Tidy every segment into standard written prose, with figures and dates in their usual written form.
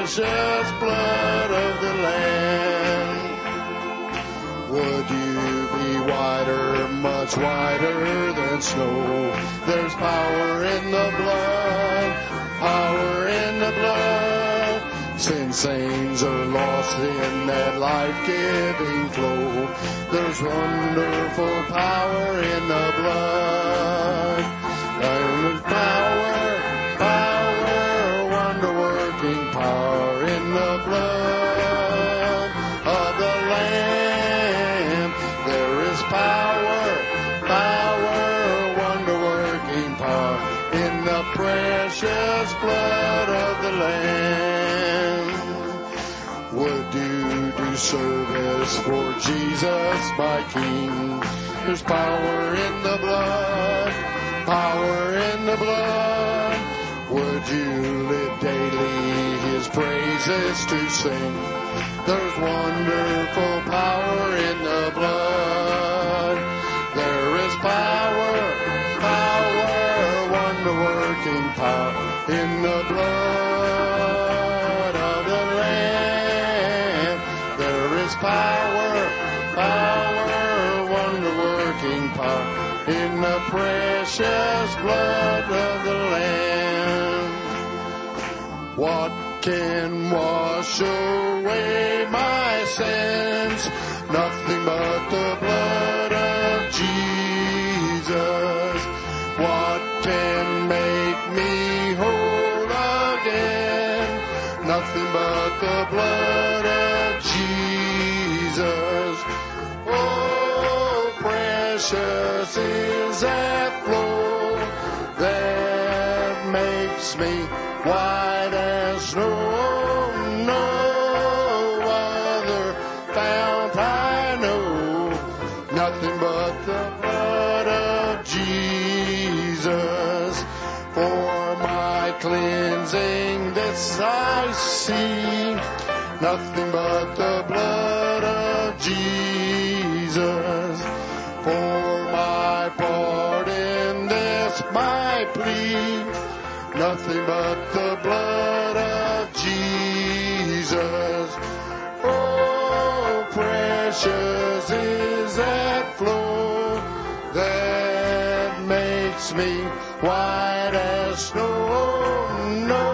precious blood of the Lamb. Would you be whiter, much whiter than snow? There's power in the blood, power in the blood. Sin stains are lost in that life-giving flow. There's wonderful power in the blood. There's power, wonder-working power in the blood of the Lamb. There is power, wonder-working power in the precious blood of the Lamb. Would you do service for Jesus, my King? There's power in the blood, power in the blood. Would you live daily His praises to sing? There's wonderful power in the blood. There is power, wonder-working power in the blood of the Lamb. There is power, wonder-working power in the precious blood of the Lamb. What can wash away my sins? Nothing but the blood of Jesus. What can make me whole again? Nothing but the blood of Jesus. Oh, precious is that flow that makes me white as snow. No other fount I know. Nothing but the blood of Jesus. For my cleansing this I see. Nothing but the blood of Jesus. For my pardon this my plea. Nothing but the blood of Jesus. Oh, precious is that flow that makes me white as snow. No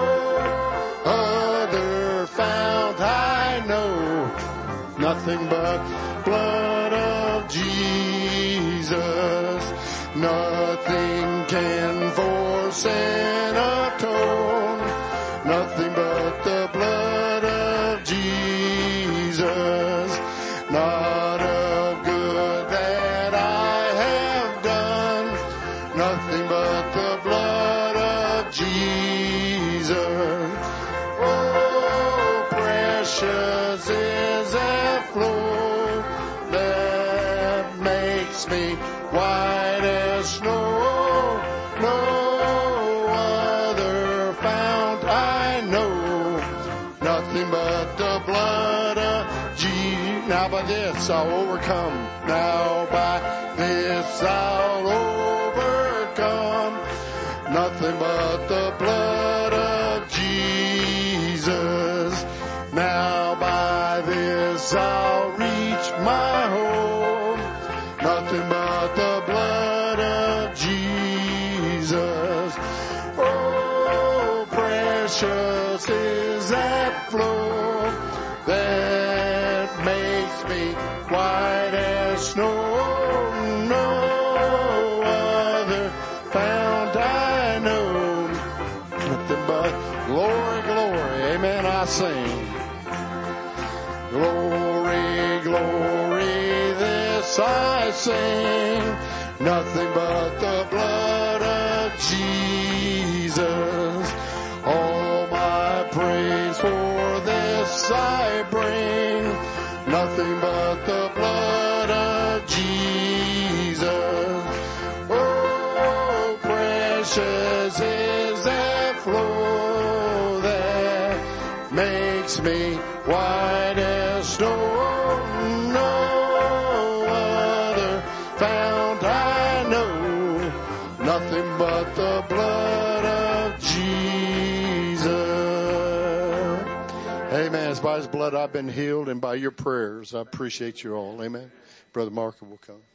other fount I know. Nothing but blood of Jesus. Nothing can for sin atone. Nothing but the blood of Jesus. Not of good that I have done. Nothing but the blood of Jesus. Oh, precious is that flow that makes me white as snow. No other fount I know. Nothing but the blood of Jesus. Now by this I'll overcome. Now by this I'll overcome. Nothing but the blood of Jesus. Now by this I'll reach my home. Nothing but the blood of Jesus. Oh, precious is that flow that makes me white as snow. No other fount I know. Nothing but glory, glory. Amen, I sing. Glory, glory, this I sing. Nothing but the blood of Jesus. All my praise for this I bring. Nothing but the blood of Jesus. Oh, precious is that flow that makes me white as snow. No other fount I know. Nothing but the blood of Jesus. Amen. It's by His blood I've been healed, and by your prayers. I appreciate you all. Amen. Brother Marker will come.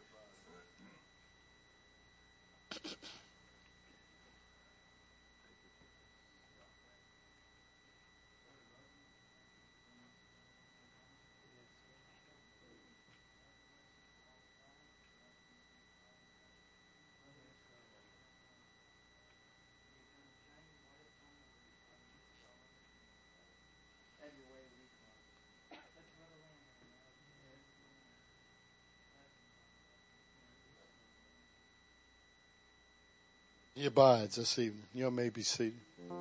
He abides this evening. You may be seated.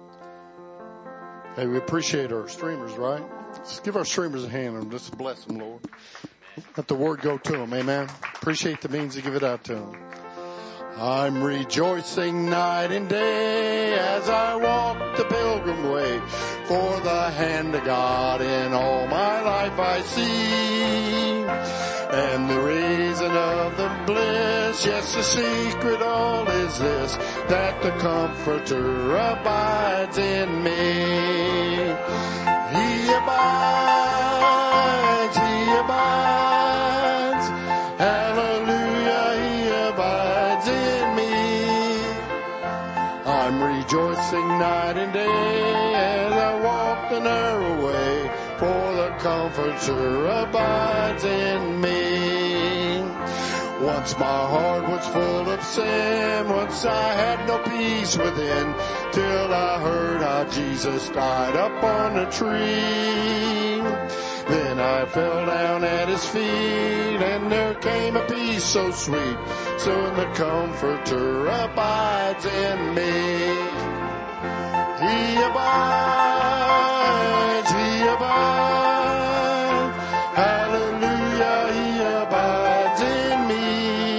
Hey, we appreciate our streamers, right? Just give our streamers a hand and just bless them, Lord. Let the word go to them. Amen. Appreciate the means to give it out to them. I'm rejoicing night and day as I walk the pilgrim way. For the hand of God in all my life I see. And the reason of the bliss, yes, the secret all is this, that the Comforter abides in me. He abides, He abides, hallelujah, He abides in me. I'm rejoicing night and day as I walk the narrow way, for the Comforter abides in me. Once my heart was full of sin, once I had no peace within, till I heard how Jesus died up on a tree. Then I fell down at His feet, and there came a peace so sweet. So the Comforter abides in me. He abides, He abides, hallelujah, He abides in me.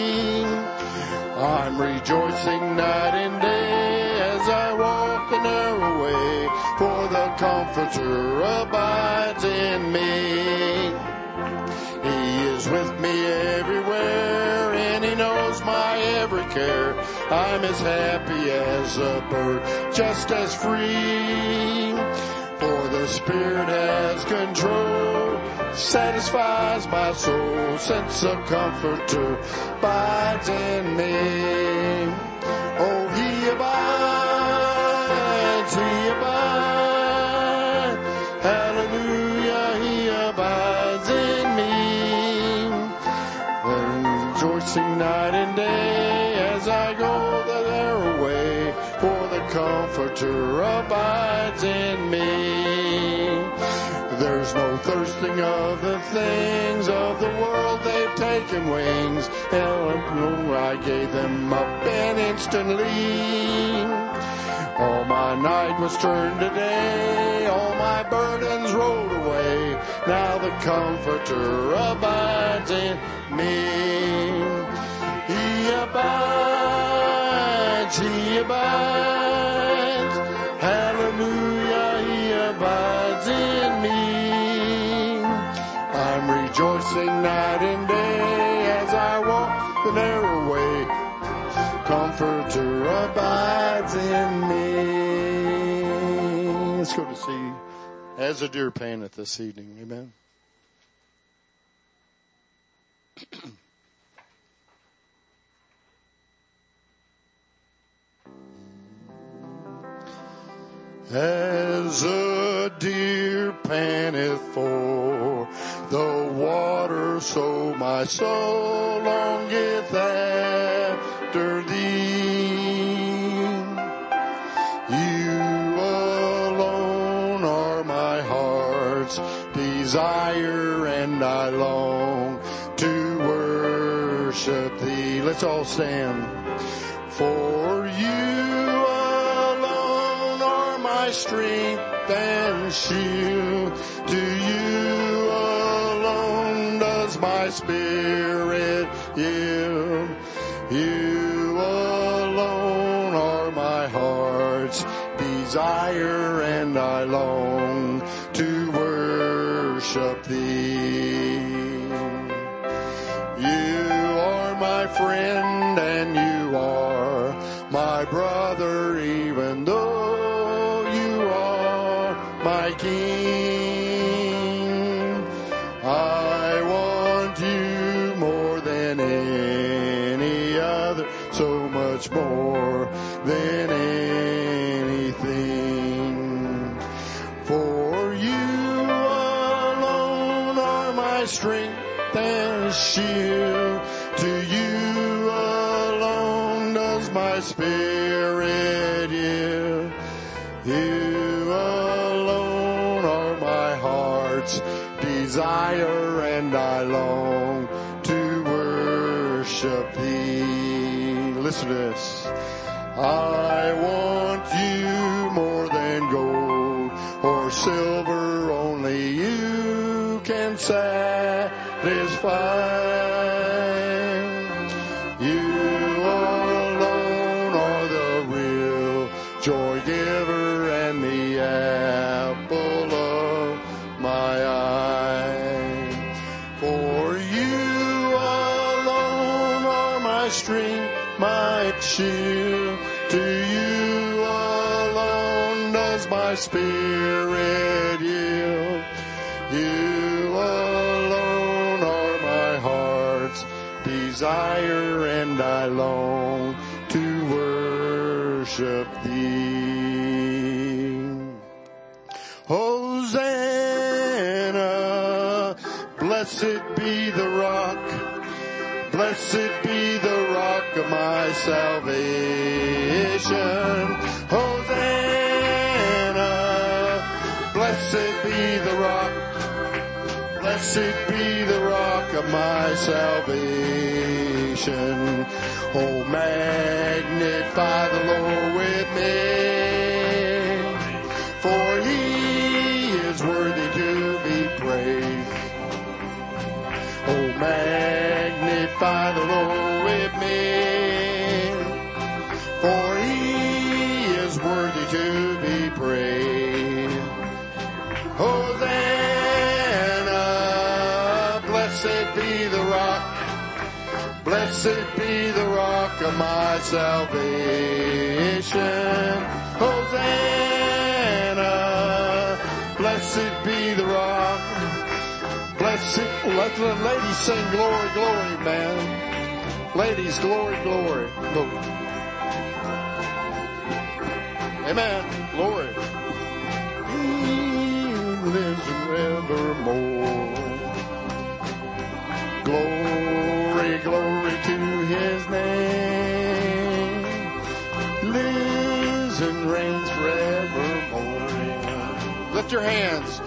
I'm rejoicing night and day as I walk the narrow way, for the Comforter abides in me. He is with me everywhere, and He knows my every care. I'm as happy as a bird, just as free. For the Spirit has control, satisfies my soul, since the Comforter abides in me. Oh, He abides, He abides, hallelujah, He abides in me. Rejoicing night and day as I go the narrow way, for the Comforter abides in me. There's no thirsting of the things of the world, they've taken wings, and I gave them up and instantly. All my night was turned to day, all my burdens rolled away, now the Comforter abides in me. He abides, He abides, hallelujah, He abides in me. I'm rejoicing night and day as I walk the narrow way, Comforter abides in me. Let's go to see As a Deer Panteth this evening. Amen. As a deer panteth for the water, so my soul longeth after Thee. You alone are my heart's desire, and I long to worship Thee. Let's all stand. For You my strength and shield, to You alone does my spirit yield. You alone are my heart's desire, and I long to worship Thee. You are my friend and You are my brother, even though my King. King. I want you more than any other, so much more than anything. For you alone are my strength and shield. To you alone does my spirit yield. You alone are my heart's desire, and I long to worship thee. Listen to this. I want you more than gold or silver, only you can satisfy. You alone are the real joy giver and the apple of my eye. For you alone are my strength, my shield. To you alone does my spirit yield. You alone are my heart's desire, and I long to worship thee. Hosanna, blessed be the rock. Blessed be the rock of my salvation. Hosanna, blessed be the rock. Blessed be the rock of my salvation. Oh, magnify the Lord with me, for he is worthy to be praised. Oh, magnify the Lord with me, for he is worthy to be praised. Hosanna, blessed be the rock. Blessed be the rock of my salvation. Hosanna, blessed be the rock. Blessed, let the ladies sing glory, glory, man. Ladies, glory, glory, glory. Amen, glory. He lives forevermore. Glory, glory to his name. Lives and reigns forevermore. Lift your hands.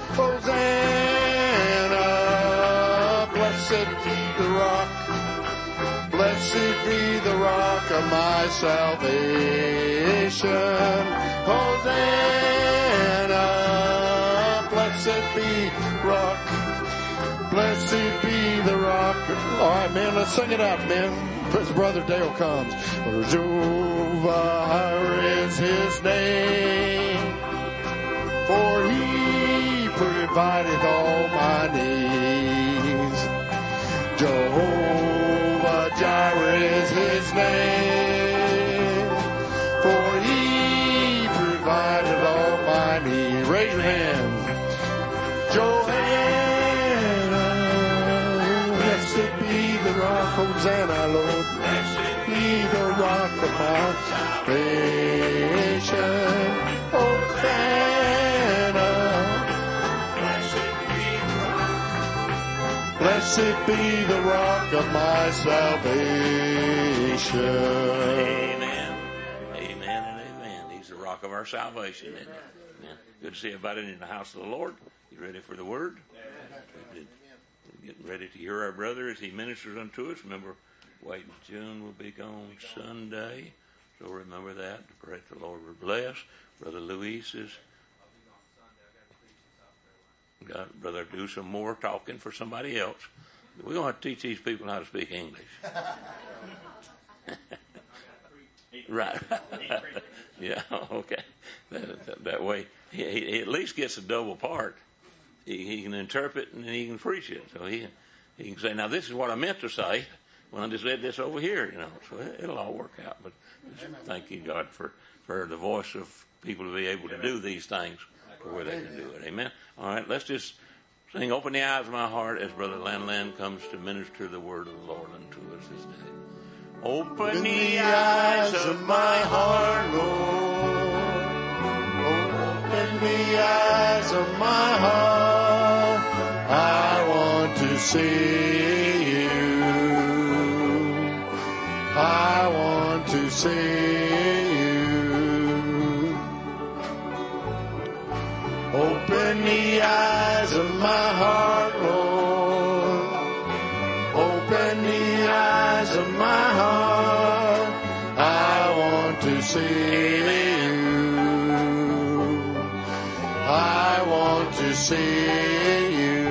Hosanna, blessed be the rock. Blessed be the rock of my salvation. Hosanna, blessed be rock. Blessed be the rock. All right, man, let's sing it out, man. As Brother Dale comes. For Jehovah is his name. For he provided all my needs. Jehovah Jireh is his name. For he provided all my needs. Raise your hand. Johanna, blessed be the rock. Hosanna, Lord. Blessed be the rock of my salvation. Hosanna. Blessed be the rock of my salvation. Amen. Amen and amen. He's the rock of our salvation, isn't he? Amen. Good to see everybody in the house of the Lord. You ready for the word? We're getting ready to hear our brother as he ministers unto us. Remember, Wade and June will be gone Sunday. So remember that. Pray that the Lord will bless. Brother Luis is got brother do some more talking for somebody else. We're going to have to teach these people how to speak English. Right. Yeah, okay. That way, he at least gets a double part. He can interpret and he can preach it. So he can say, now this is what I meant to say when I just read this over here, you know. So it'll all work out. But thank you, God, for the voice of people to be able to do these things. to where they can do it. Amen. All right, let's just sing "Open the Eyes of My Heart" as Brother Lan comes to minister the word of the Lord unto us this day. Open the eyes of my heart, Lord. Open the eyes of my heart. I want to see you. I want to see you. Open the eyes of my heart, Lord. Open the eyes of my heart. I want to see you. I want to see you.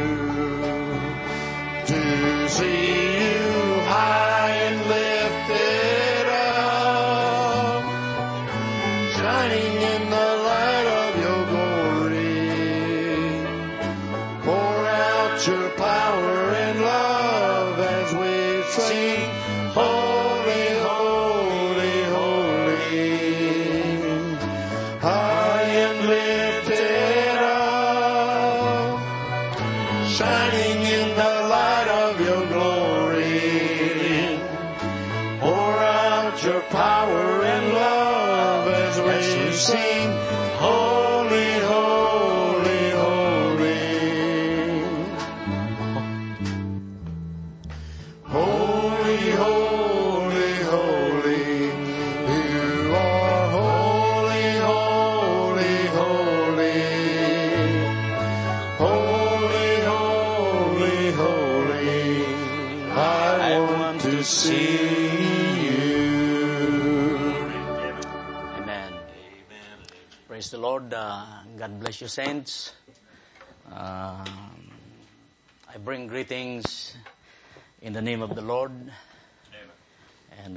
To see you high and lifted up, shining in the light of your glory. Pour out your power and love as we sing, holy, holy, holy. High and lifted up, shining in the light of your glory. Pour out your power and love as we sing, holy, holy, holy. Holy, holy, holy. You are holy, holy, holy. Holy, holy, holy. I want to see you. Amen. Praise the Lord. God bless you, saints. I bring greetings in the name of the Lord. And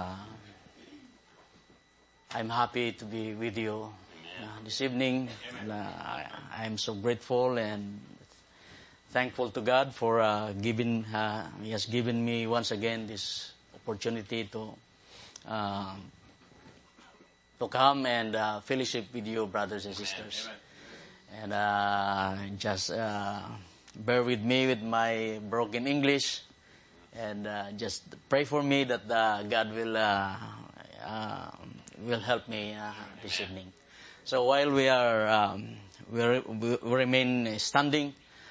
I'm happy to be with you this evening. And, I'm so grateful and thankful to God for He has given me once again this opportunity to come and fellowship with you, brothers and sisters. And just bear with me with my broken English, and just pray for me that God will help me this evening. So while we are we remain standing,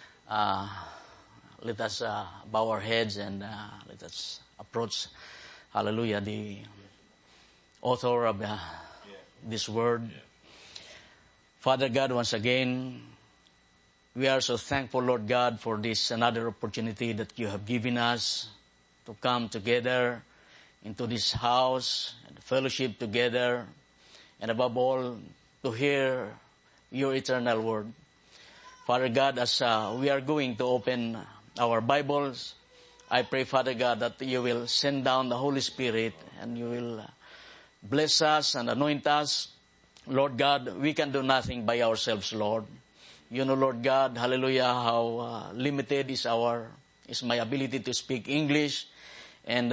let us bow our heads and let us approach, hallelujah, the author of this word. Father God, once again, we are so thankful, Lord God, for this another opportunity that you have given us to come together into this house and fellowship together, and above all, to hear your eternal word. Father God, as we are going to open our Bibles, I pray, Father God, that you will send down the Holy Spirit and you will bless us and anoint us. Lord God, we can do nothing by ourselves, Lord. You know, Lord God, hallelujah, how limited is my ability to speak English. And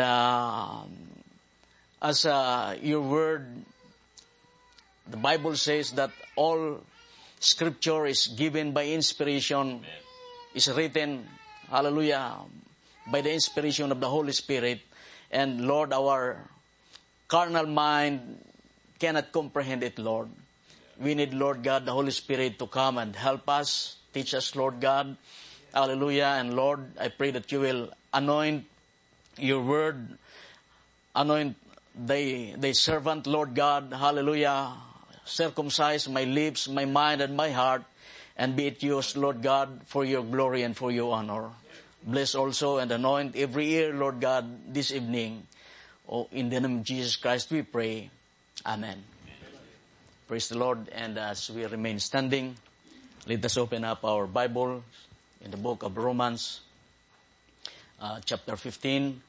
as your word, the Bible says that all Scripture is given by inspiration, is written, hallelujah, by the inspiration of the Holy Spirit. And Lord, our carnal mind cannot comprehend it, Lord. We need, Lord God, the Holy Spirit to come and help us, teach us, Lord God. Hallelujah. And Lord, I pray that you will anoint your word, anoint the servant, Lord God. Hallelujah. Circumcise my lips, my mind, and my heart, and be it used, Lord God, for your glory and for your honor. Bless also and anoint every ear, Lord God, this evening. Oh, in the name of Jesus Christ we pray. Amen. Praise the Lord. And as we remain standing, let us open up our Bible in the book of Romans, chapter 15.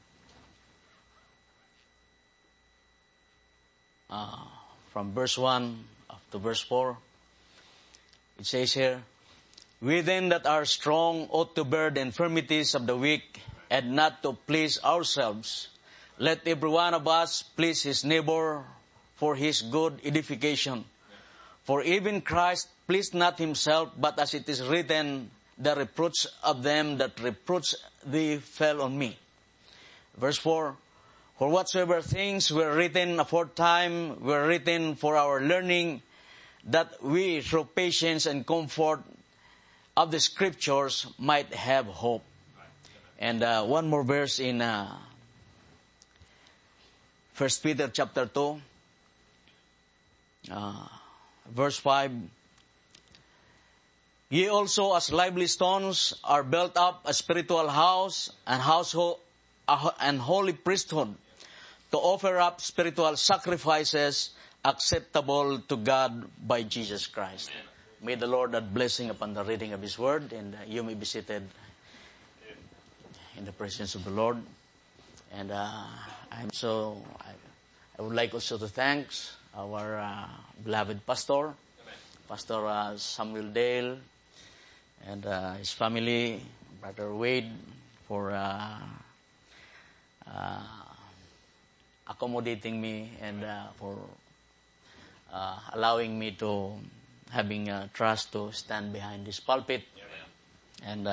From verse 1 up to verse 4. It says here, "We then that are strong ought to bear the infirmities of the weak, and not to please ourselves. Let every one of us please his neighbor for his good edification. For even Christ pleased not himself, but as it is written, the reproach of them that reproach thee fell on me. Verse 4, for whatsoever things were written aforetime were written for our learning, that we through patience and comfort of the Scriptures might have hope. And one more verse in 1 Peter chapter 2, verse 5. Ye also as lively stones are built up a spiritual house and household and holy priesthood, to offer up spiritual sacrifices acceptable to God by Jesus Christ. Amen. May the Lord add blessing upon the reading of His Word, and you may be seated in the presence of the Lord. And I would like also to thank our beloved pastor, Amen. Pastor Samuel Dale, and his family, Brother Wade, for accommodating me and for allowing me to having trust to stand behind this pulpit. Amen.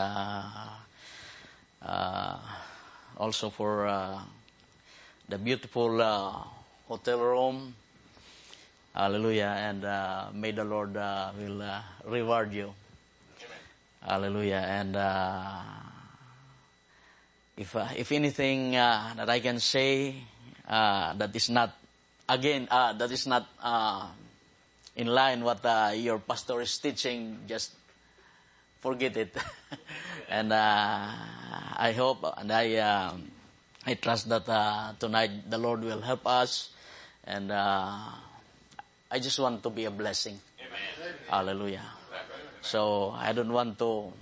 And also for the beautiful hotel room. Hallelujah. And may the Lord will reward you. Amen. Hallelujah. And if anything that I can say that is not in line what your pastor is teaching, just forget it. And I hope and I trust that tonight the Lord will help us, and I just want to be a blessing. Amen. Hallelujah. So I don't want to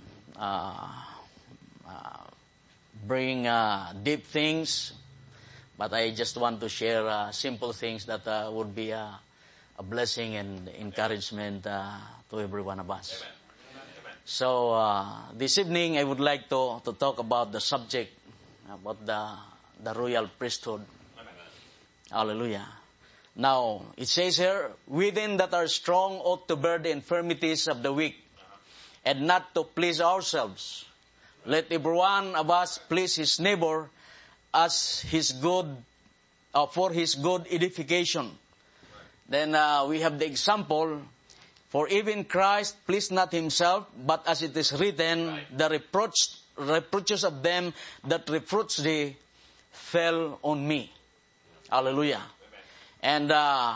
bring deep things, but I just want to share simple things that would be a blessing and encouragement to every one of us. Amen. So this evening I would like to talk about the subject about the royal priesthood. Amen. Hallelujah. Now it says here, we then that are strong ought to bear the infirmities of the weak, and not to please ourselves. Let every one of us please his neighbor as his good, for his good edification. Then we have the example, for even Christ pleased not himself, but as it is written, the reproaches of them that reproach thee fell on me. Hallelujah. And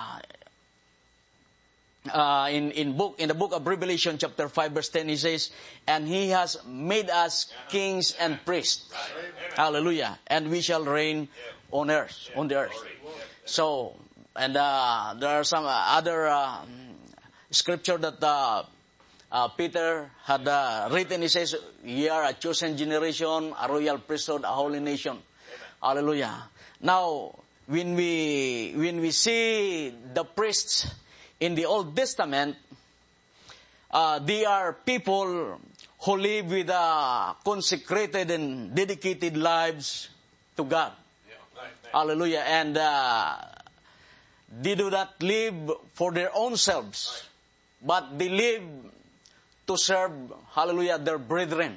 in the book of Revelation chapter 5 verse 10, he says, and he has made us kings and priests. Hallelujah. And we shall reign on the earth. So, and there are some other scripture that Peter had written. He says, ye are a chosen generation, a royal priesthood, a holy nation. Hallelujah. Now, when we see the priests in the Old Testament, they are people who live with consecrated and dedicated lives to God. Hallelujah. And they do not live for their own selves, but they live to serve, hallelujah, their brethren.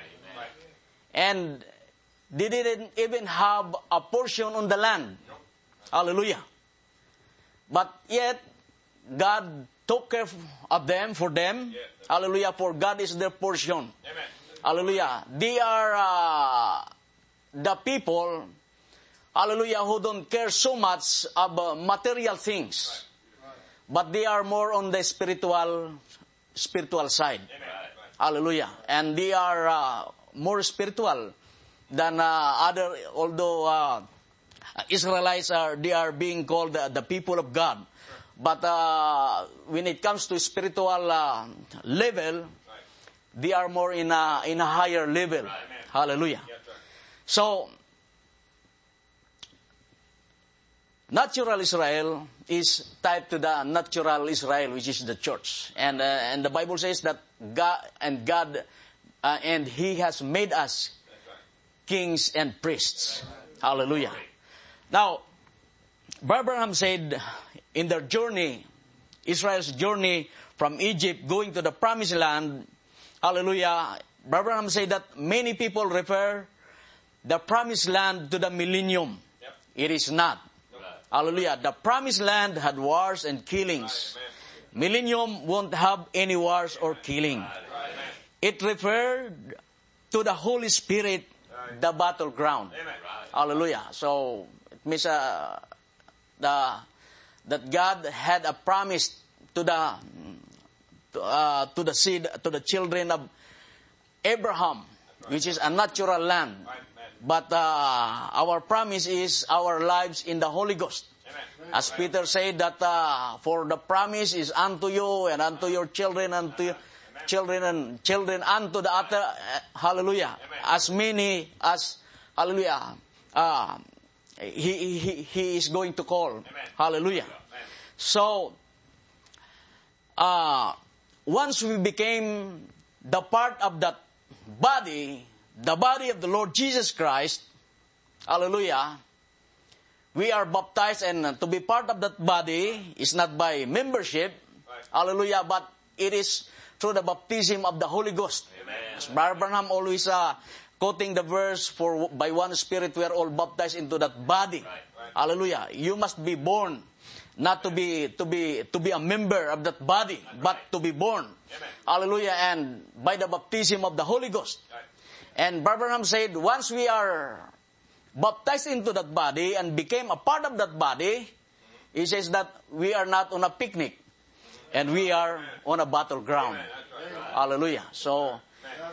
And they didn't even have a portion on the land. Hallelujah. But yet, God took care of them, for them. Hallelujah. For God is their portion. Amen. Hallelujah. They are the people, hallelujah, who don't care so much about material things. But they are more on the spiritual side. Amen. Hallelujah. And they are more spiritual than other, although Israelites they are being called the people of God. But when it comes to spiritual level, they are more in a higher level. Right. Hallelujah. Yes, so, natural Israel is tied to the natural Israel, which is the church. And the Bible says that God and He has made us kings and priests. Hallelujah. Now, Abraham said, in their journey, Israel's journey from Egypt going to the promised land, hallelujah, Brother Branham said that many people refer the promised land to the millennium. Yep. It is not. Hallelujah. The promised land had wars and killings. Millennium won't have any wars or killing. It referred to the Holy Spirit, the battleground. Hallelujah. So it means that God had a promise to the seed, to the children of Abraham, which is a natural land. But our promise is our lives in the Holy Ghost. As Peter said that for the promise is unto you and unto your children, unto your children and children unto the other. Hallelujah. As many as, hallelujah, he is going to call. Hallelujah. So, once we became the part of that body, the body of the Lord Jesus Christ, hallelujah, we are baptized, and to be part of that body is not by membership, hallelujah, but it is through the baptism of the Holy Ghost. As Brother Branham always quoting the verse, for by one Spirit we are all baptized into that body. Hallelujah. You must be born, not to be a member of that body, but to be born. Hallelujah. And by the baptism of the Holy Ghost. And Brother Branham said, once we are baptized into that body and became a part of that body, he says that we are not on a picnic and we are on a battleground. Hallelujah. So,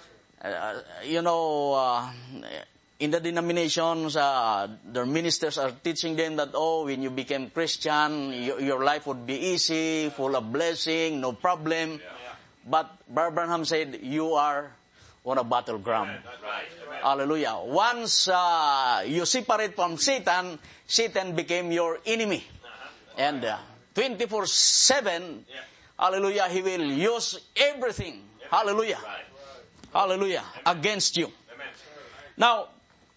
in the denominations, their ministers are teaching them that, when you became Christian, your life would be easy, full of blessing, no problem. But Brother Branham said, you are on a battleground. Hallelujah. Once you separate from Satan, Satan became your enemy. And 24/7, hallelujah, he will use everything, hallelujah, hallelujah, against you. Now,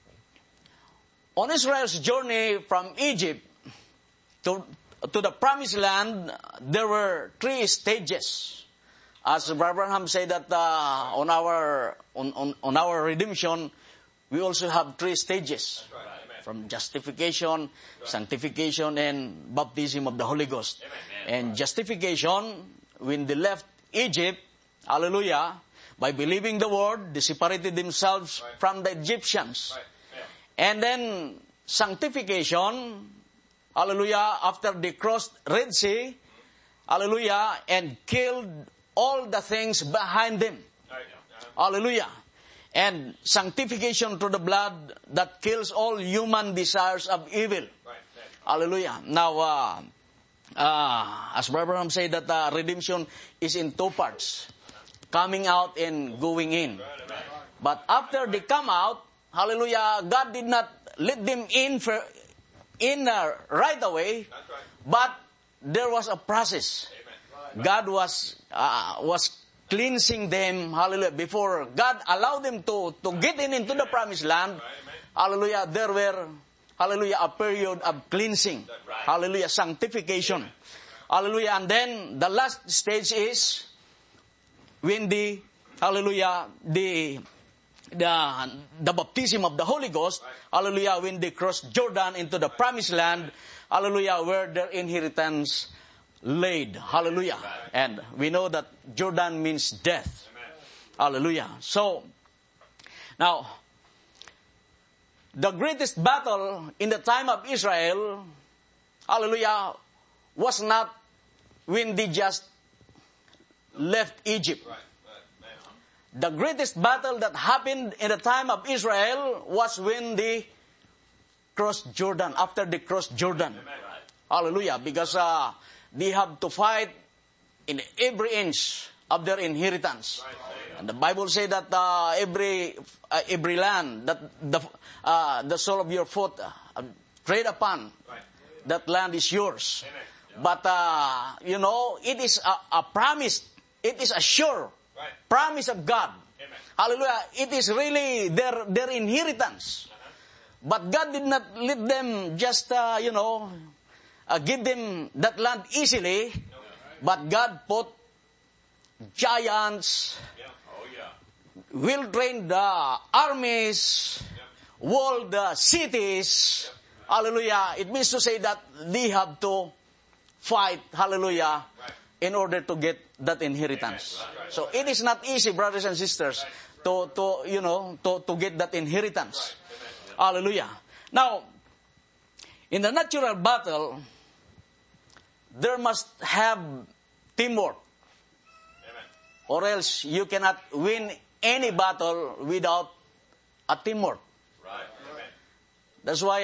on Israel's journey from Egypt to the promised land, there were 3 stages. As Abraham said that on our redemption, we also have 3 stages. From justification, sanctification, and baptism of the Holy Ghost. And justification, when they left Egypt, hallelujah, by believing the word, they separated themselves from the Egyptians. And then sanctification, hallelujah, after they crossed Red Sea, hallelujah, and killed all the things behind them. Hallelujah. And sanctification through the blood that kills all human desires of evil. Hallelujah. Now, as Brother Branham said that redemption is in 2 parts. Coming out and going in. But after they come out, hallelujah, God did not let them in right away. But there was a process. God was cleansing them, hallelujah, before God allowed them to get into the promised land. Hallelujah, there were, hallelujah, a period of cleansing. Hallelujah, sanctification. Hallelujah, and then the last stage is when the baptism of the Holy Ghost, hallelujah, when they crossed Jordan into the promised land, hallelujah, where their inheritance laid. Hallelujah. And we know that Jordan means death. Hallelujah. So, now, the greatest battle in the time of Israel, hallelujah, was not when they just left Egypt. The greatest battle that happened in the time of Israel was when they crossed Jordan, after they crossed Jordan. Hallelujah. Because they have to fight in every inch of their inheritance. And the Bible says that every land that the sole of your foot tread upon, that land is yours. But it is a promise. It is a sure promise of God. Hallelujah. It is really their inheritance. But God did not let them just give them that land easily, but God put giants, Oh, yeah. well-trained armies, walled cities. Hallelujah. It means to say that they have to fight, hallelujah, in order to get that inheritance. So it is not easy, brothers and sisters, to get that inheritance. Hallelujah. Now, in the natural battle, there must have teamwork. Or else you cannot win any battle without a teamwork. Right. That's why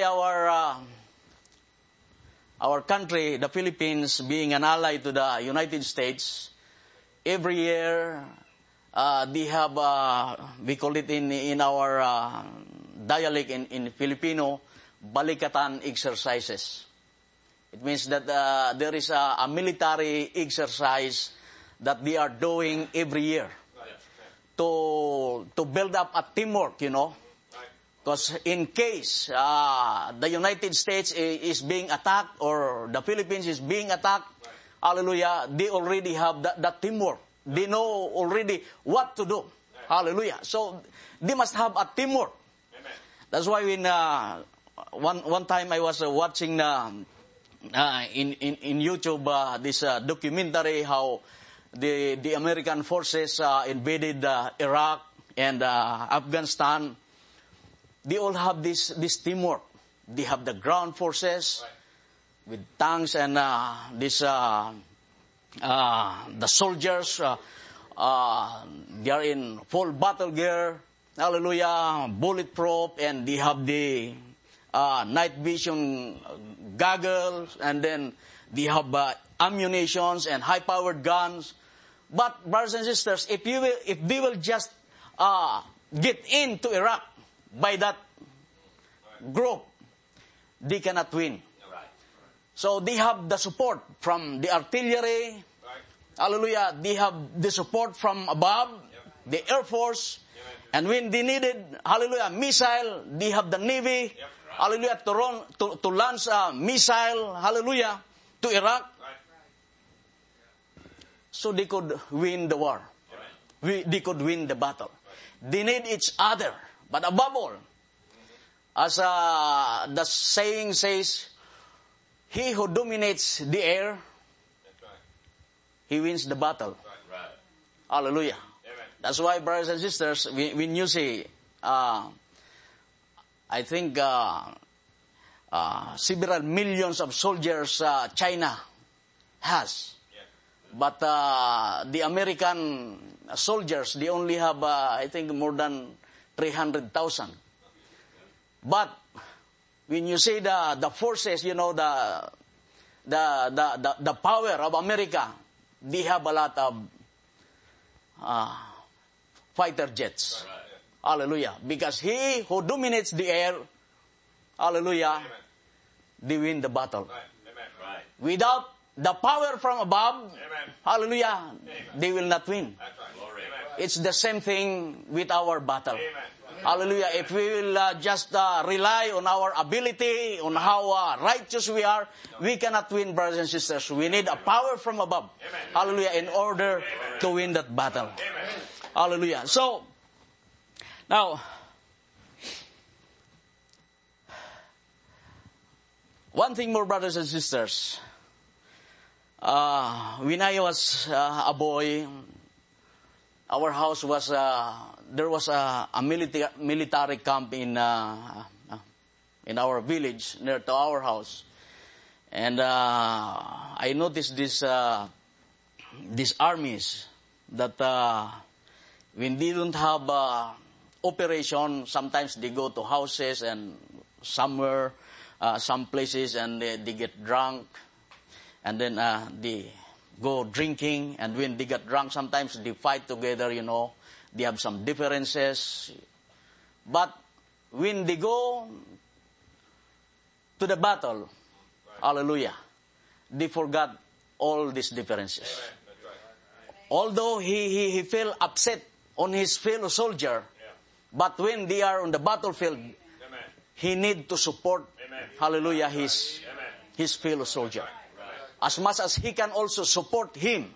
our country, the Philippines, being an ally to the United States, every year they have, we call it in our dialect in Filipino, balikatan exercises. It means that there is a military exercise that they are doing every year to build up a teamwork, Because in case the United States is being attacked or the Philippines is being attacked, hallelujah, they already have that teamwork. They know already what to do. Hallelujah. So they must have a teamwork. Amen. That's why when one time I was watching in YouTube this documentary how the American forces invaded Iraq and Afghanistan. They all have this teamwork. They have the ground forces with tanks and the soldiers. They are in full battle gear. Hallelujah, bulletproof, and they have the night vision goggles, and then they have ammunitions and high-powered guns. But brothers and sisters, if they will just get into Iraq by that group, they cannot win. So they have the support from the artillery. Hallelujah. They have the support from above, the Air Force. And when they needed, hallelujah, missile, they have the Navy. Hallelujah, to launch a missile, hallelujah, to Iraq. So they could win the war. They could win the battle. They need each other. But above all, as the saying says, he who dominates the air, he wins the battle. Hallelujah. That's why, brothers and sisters, when you see, I think several millions of soldiers China has. But the American soldiers, they only have, I think, more than 300,000. But when you say the forces, the power of America, they have a lot of fighter jets. Hallelujah. Because he who dominates the air, hallelujah, they win the battle. Without the power from above, hallelujah, they will not win. It's the same thing with our battle. Hallelujah. If we will just rely on our ability, on how righteous we are, we cannot win, brothers and sisters. We need a power from above. Hallelujah. In order to win that battle. Hallelujah. So, now, one thing more, brothers and sisters. When I was a boy, our house was, there was a military camp in our village near to our house. And I noticed these armies that when they don't have operation, sometimes they go to houses and somewhere, some places, and they get drunk. And then they go drinking, and when they get drunk, sometimes they fight together, They have some differences. But when they go to the battle, hallelujah, they forgot all these differences. Although he felt upset on his fellow soldier, but when they are on the battlefield, he need to support, hallelujah, his fellow soldier. As much as he can also support him.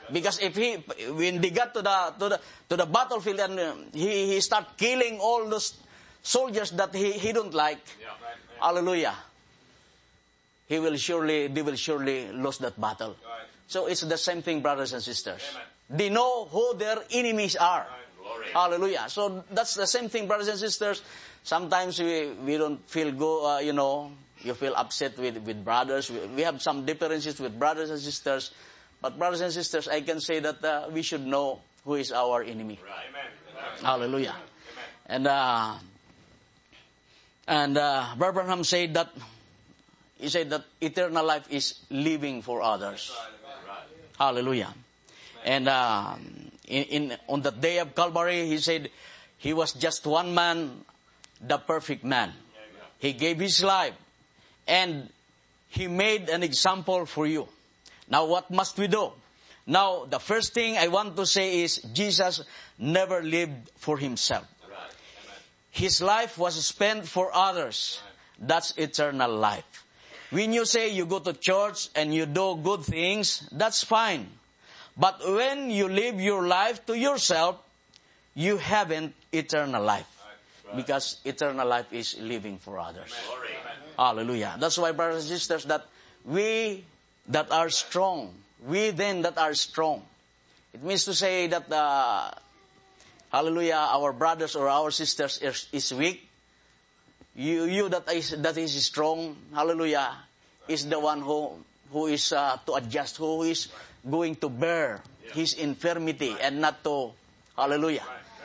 Because when they got to the battlefield and he start killing all those soldiers that he don't like, hallelujah, they will surely lose that battle. So it's the same thing, brothers and sisters. They know who their enemies are. Hallelujah. So that's the same thing, brothers and sisters. Sometimes we don't feel good, you feel upset with brothers. We have some differences with brothers and sisters. But brothers and sisters, I can say that we should know who is our enemy. Hallelujah. Amen. And Brother Branham said that, he said that eternal life is living for others. Hallelujah. And on the day of Calvary, he said he was just one man, the perfect man. He gave his life and he made an example for you. Now what must we do? Now the first thing I want to say is Jesus never lived for himself. His life was spent for others. That's eternal life. When you say you go to church and you do good things, that's fine. But when you live your life to yourself, you haven't eternal life. Because eternal life is living for others. Hallelujah. That's why, brothers and sisters, that we that are strong, we then that are strong. It means to say that, hallelujah, our brothers or our sisters is weak. You that is strong, hallelujah, is the one who is to adjust, who is going to bear his infirmity and not to, hallelujah,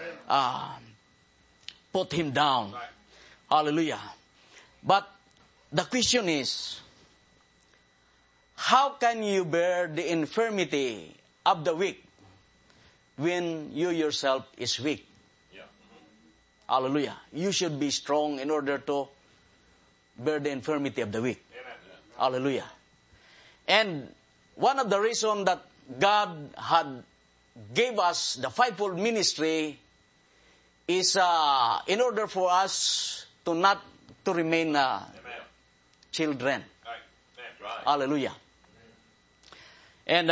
put him down. Hallelujah. But the question is, how can you bear the infirmity of the weak when you yourself is weak? Hallelujah. You should be strong in order to bear the infirmity of the weak. Hallelujah. And one of the reasons that God had gave us the fivefold ministry is in order for us to not to remain children. Hallelujah. And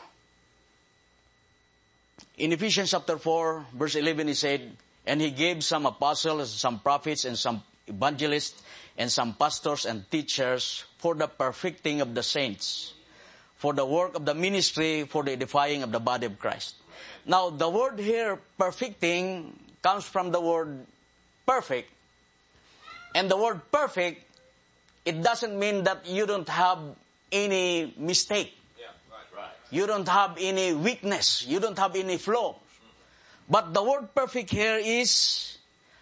in Ephesians chapter 4, verse 11, he said, and he gave some apostles, some prophets, and some evangelists, and some pastors and teachers for the perfecting of the saints, for the work of the ministry, for the edifying of the body of Christ. Now, the word here, perfecting, comes from the word perfect. And the word perfect, it doesn't mean that you don't have any mistake. You don't have any weakness. You don't have any flaw. But the word perfect here is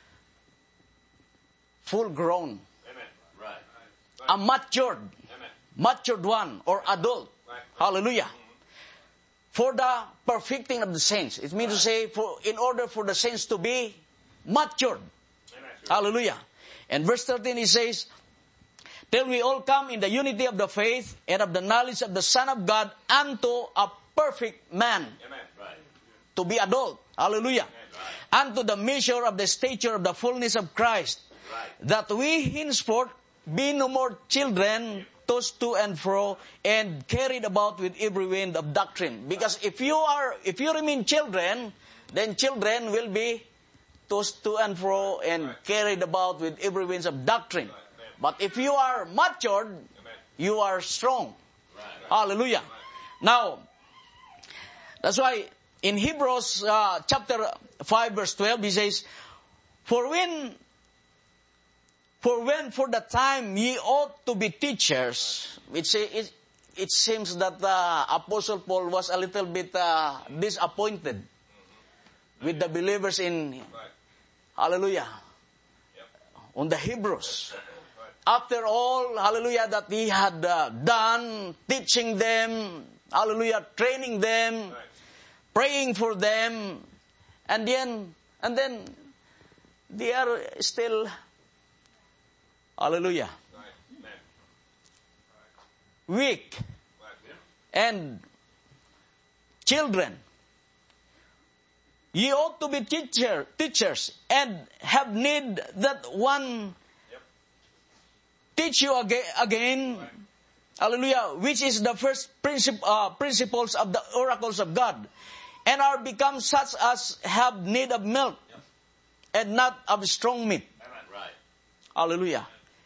full grown. A matured. Matured one or adult. Hallelujah. For the perfecting of the saints. It means to say, in order for the saints to be matured. Hallelujah. And verse 13 it says, till we all come in the unity of the faith and of the knowledge of the Son of God unto a perfect man. To be adult. Hallelujah. Unto the measure of the stature of the fullness of Christ. That we henceforth be no more children, tossed to and fro, and carried about with every wind of doctrine. Because if you remain children, then children will be tossed to and fro and carried about with every wind of doctrine. But if you are matured, you are strong. Hallelujah. Now, that's why in Hebrews chapter 5 verse 12, he says, For for the time ye ought to be teachers. It seems that Apostle Paul was a little bit disappointed with the believers in, hallelujah, on the Hebrews. After all, hallelujah, that he had done, teaching them, hallelujah, training them, praying for them, and then they are still, hallelujah, weak and children. Ye ought to be teachers and have need that one teach you again Hallelujah. Which is the first principles of the oracles of God. And are become such as have need of milk. And not of strong meat. Right. Hallelujah.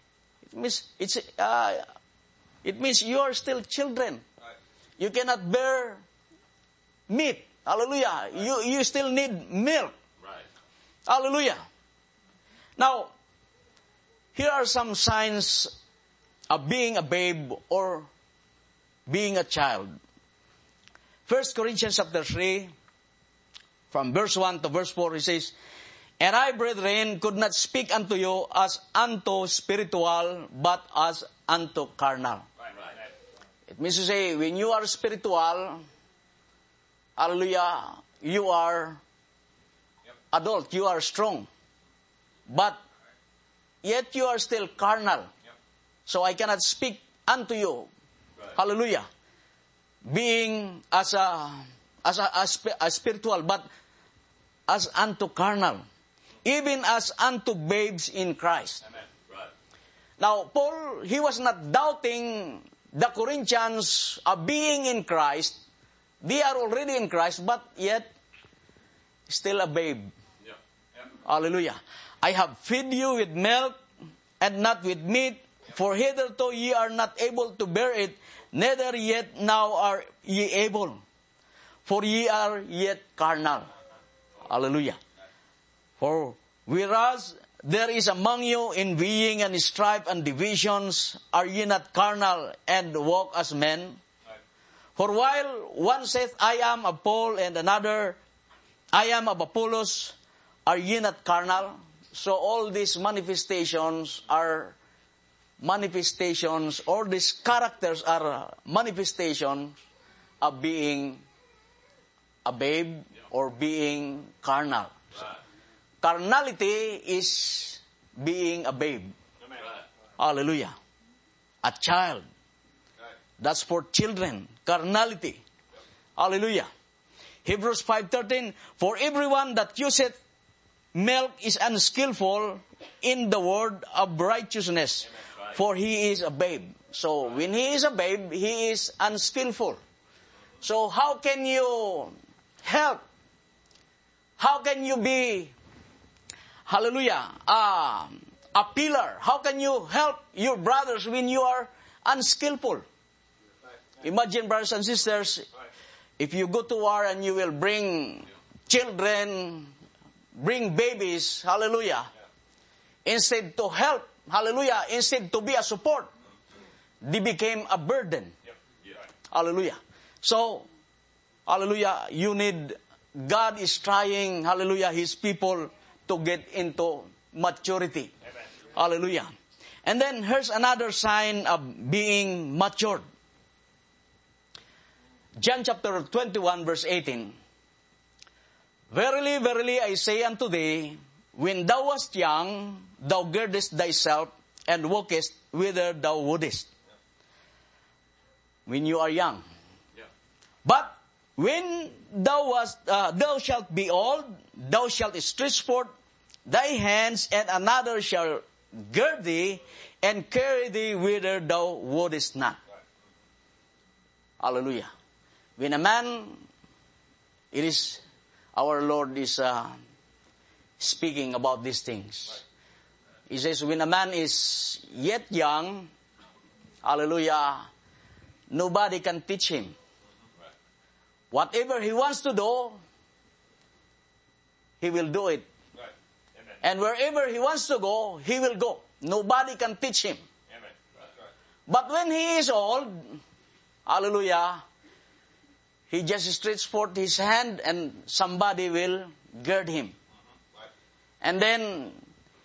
It means you are still children. Right. You cannot bear meat. Hallelujah. You still need milk. Right. Hallelujah. Now, here are some signs of being a babe or being a child. 1 Corinthians chapter 3, from verse 1 to verse 4, he says, And I, brethren, could not speak unto you as unto spiritual, but as unto carnal. Right. It means to say, when you are spiritual, hallelujah, you are adult, you are strong. But yet you are still carnal. So I cannot speak unto you. Right. Hallelujah. Being as a spiritual, but as unto carnal. Even as unto babes in Christ. Amen. Right. Now, Paul, he was not doubting the Corinthians of being in Christ. They are already in Christ, but yet still a babe. Yeah. Hallelujah. I have fed you with milk and not with meat, for hitherto ye are not able to bear it, neither yet now are ye able, for ye are yet carnal. Hallelujah. For whereas there is among you envying and strife and divisions, are ye not carnal and walk as men? For while one saith, I am of Paul, and another, I am of Apollos, are ye not carnal? So all these manifestations are manifestations, or these characters are manifestations of being a babe or being carnal. Right. Carnality is being a babe. Right. Hallelujah. A child. Right. That's for children. Carnality. Hallelujah. Hebrews 5:13, For everyone that useth milk is unskillful in the word of righteousness, Right. for he is a babe. So when he is a babe, he is unskillful. So how can you help? How can you be, hallelujah, a pillar? How can you help your brothers when you are unskillful? Imagine, brothers and sisters, if you go to war and you will bring children, bring babies, hallelujah, instead to help, hallelujah, instead to be a support, they became a burden. Hallelujah. So, hallelujah, you need, God is trying, hallelujah, His people to get into maturity. Amen. Hallelujah. And then here's another sign of being matured. John chapter 21 verse 18. Verily, verily, I say unto thee, when thou wast young, thou girdest thyself and walkest whither thou wouldest. When you are young. Yeah. But when thou shalt be old, thou shalt stretch forth thy hands, and another shall gird thee and carry thee whither thou wouldest not. Hallelujah. When a man, it is, our Lord is speaking about these things. He says, when a man is yet young, hallelujah, nobody can teach him. Whatever he wants to do, he will do it. Right. Amen. And wherever he wants to go, he will go. Nobody can teach him. Amen. Right. But when he is old, hallelujah, he just stretches forth his hand and somebody will gird him. Right. And then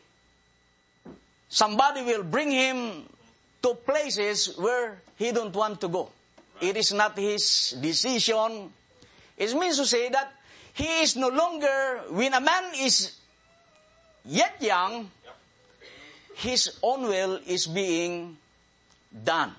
somebody will bring him to places where he don't want to go. It is not his decision. It means to say that he is no longer, when a man is yet young, his own will is being done.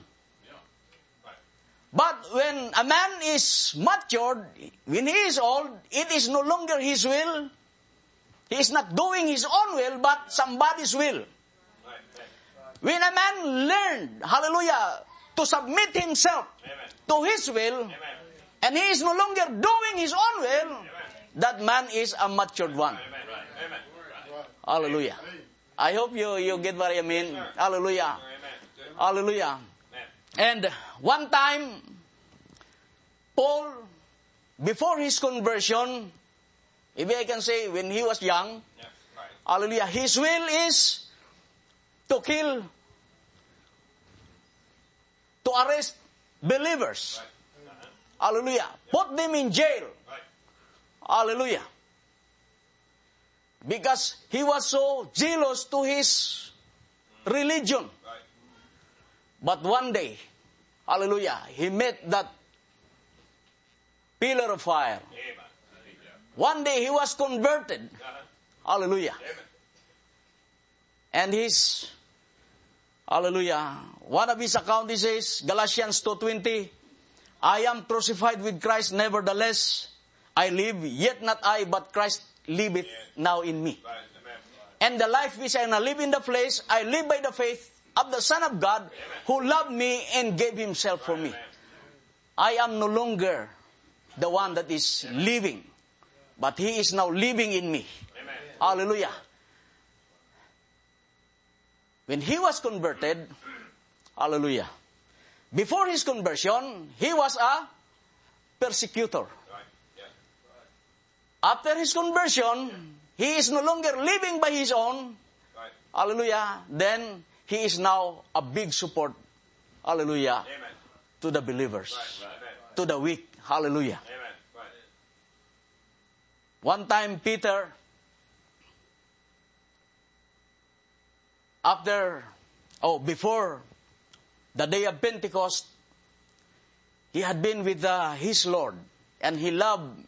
But when a man is matured, when he is old, it is no longer his will. He is not doing his own will, but somebody's will. When a man learned, hallelujah, to submit himself to His will, Amen. and he is no longer doing his own will, that man is a matured one. Amen. Hallelujah. I hope you get what I mean. Hallelujah. Hallelujah. And one time, Paul, before his conversion, if I can say when he was young, hallelujah, his will is to kill, to arrest believers. Hallelujah. Put them in jail. Hallelujah. Because he was so zealous to his religion. But one day, hallelujah, he met that pillar of fire. One day he was converted. Hallelujah. And his, hallelujah, one of his account, he says, Galatians 2:20, I am crucified with Christ, nevertheless I live, yet not I, but Christ liveth now in me. And the life which I now live in the flesh, I live by the faith of the Son of God, who loved me and gave himself for me. I am no longer the one that is living, but he is now living in me. Hallelujah. When he was converted, hallelujah, before his conversion, he was a persecutor. After his conversion, he is no longer living by his own. Hallelujah. Then he is now a big support. Hallelujah. To the believers. To the weak. Hallelujah. One time Peter, before the day of Pentecost, he had been with his Lord, and he loved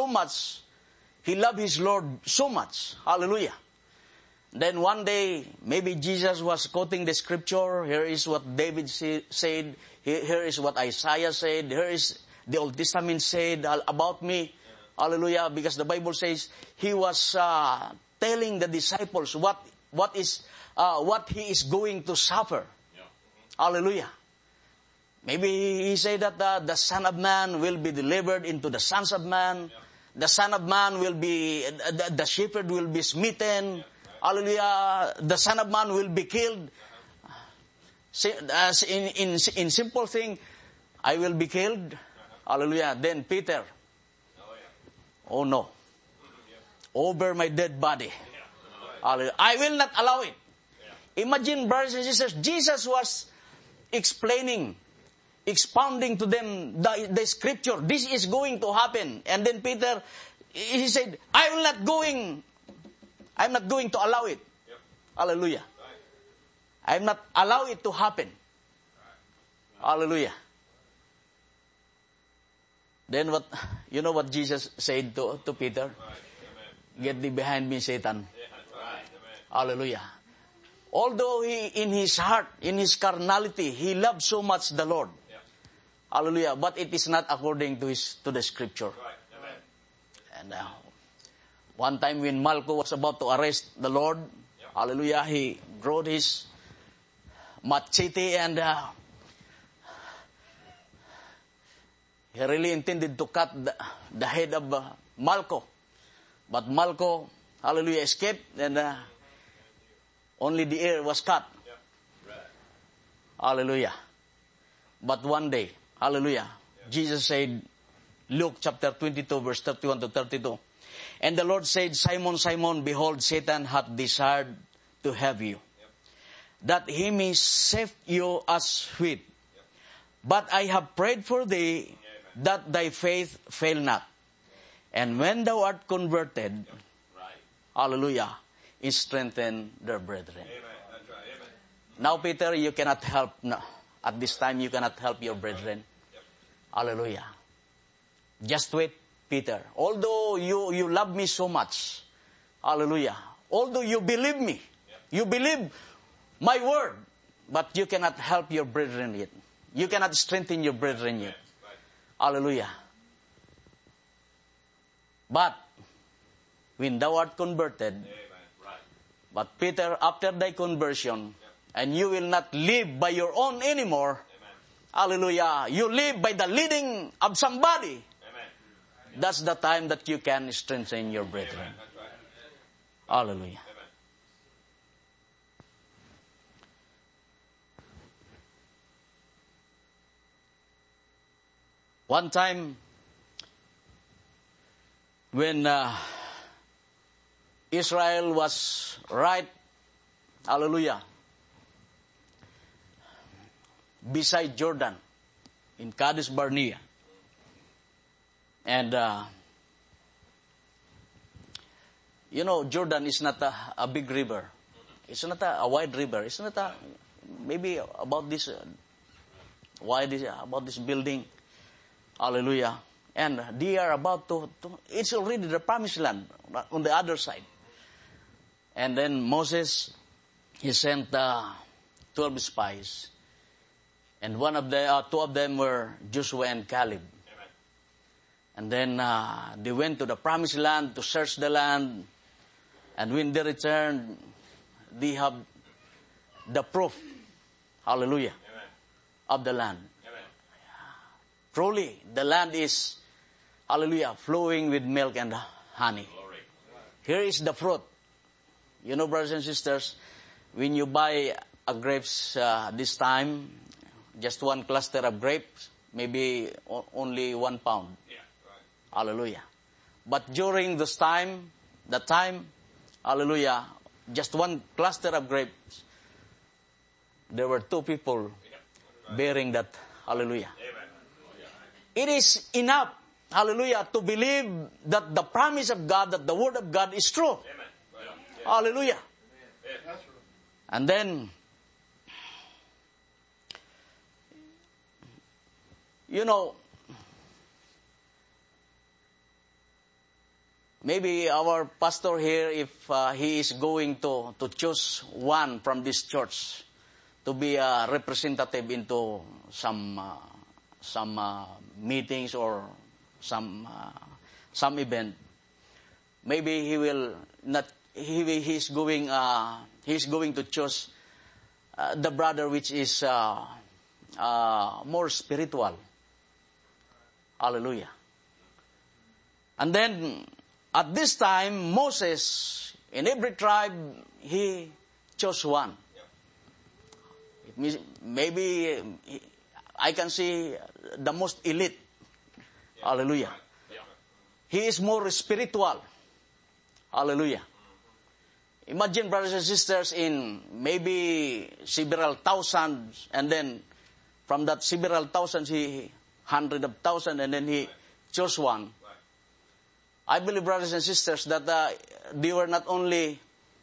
his Lord so much. Hallelujah. Then one day, maybe Jesus was quoting the scripture. Here is what David said. Here is what Isaiah said. Here is the Old Testament said about me. Hallelujah. Because the Bible says he was telling the disciples what he is going to suffer. Hallelujah. Maybe he said that the Son of Man will be delivered into the sons of man. The Son of Man will be, the shepherd will be smitten. Hallelujah. The Son of Man will be killed. As in simple thing, I will be killed. Hallelujah. Then Peter, oh no, over my dead body. Hallelujah. I will not allow it. Imagine, brothers and sisters, Jesus was expounding to them the scripture. This is going to happen. And then Peter, he said, I'm not going to allow it. Hallelujah. I'm not allow it to happen. Hallelujah. Then what Jesus said to Peter? Get thee behind me, Satan. Hallelujah. Although he, in his heart, in his carnality, he loved so much the Lord. Hallelujah. But it is not according to the scripture. And one time when Malco was about to arrest the Lord, hallelujah, he brought his machete and he really intended to cut the head of Malco. But Malco, hallelujah, escaped, and only the ear was cut. Hallelujah. But one day, hallelujah, Jesus said, Luke chapter 22, verse 31 to 32, and the Lord said, Simon, Simon, behold, Satan hath desired to have you, that he may sift you as wheat. But I have prayed for thee, that thy faith fail not. And when thou art converted, hallelujah, strengthen their brethren. Now, Peter, you cannot help. No. At this time, you cannot help your brethren. Hallelujah. Just wait, Peter. Although you love me so much, hallelujah. Although you believe me, you believe my word, but you cannot help your brethren yet. You cannot strengthen your brethren yet. Hallelujah. But when thou art converted, but Peter, after thy conversion, and you will not live by your own anymore, hallelujah, you live by the leading of somebody, that's the time that you can strengthen your brethren. Hallelujah. One time, when Israel was right, hallelujah, beside Jordan, in Kadesh Barnea. And, Jordan is not a big river. It's not a wide river. It's not maybe about this wide, about this building. Hallelujah. And they are about to, it's already the promised land on the other side. And then Moses, he sent 12 spies. And two of them were Joshua and Caleb. And then they went to the promised land to search the land. And when they returned, they have the proof, hallelujah, of the land. Truly, the land is, hallelujah, flowing with milk and honey. Glory. Here is the fruit. You know, brothers and sisters, when you buy a grapes this time, just one cluster of grapes, maybe only 1 pound. Yeah, right. Hallelujah. But during this time, hallelujah, just one cluster of grapes, there were 2 people bearing that, hallelujah. Amen. It is enough, hallelujah, to believe that the promise of God, that the word of God is true. Amen. Hallelujah. Amen. And then, maybe our pastor here, if he is going to choose one from this church to be a representative into some meetings or some event, maybe he will not. He's going to choose the brother which is more spiritual. Hallelujah. And then at this time, Moses, in every tribe, he chose one. It means maybe I can see the most elite. Hallelujah. He is more spiritual. Hallelujah. Imagine, brothers and sisters, in maybe several thousands, and then from that several thousands, he hundred of thousands, and then he chose one. I believe, brothers and sisters, that they were not only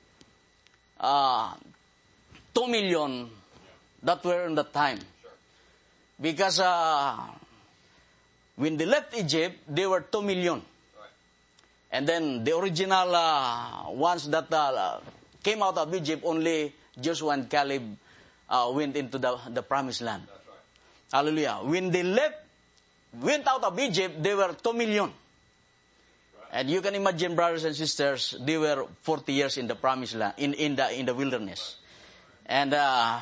2 million that were in that time. Because when they left Egypt, they were 2 million. And then the original ones that came out of Egypt, only Joshua and Caleb went into the promised land. Right. Hallelujah. When they went out of Egypt, they were 2 million. Right. And you can imagine, brothers and sisters, they were 40 years in the promised land, in the wilderness. And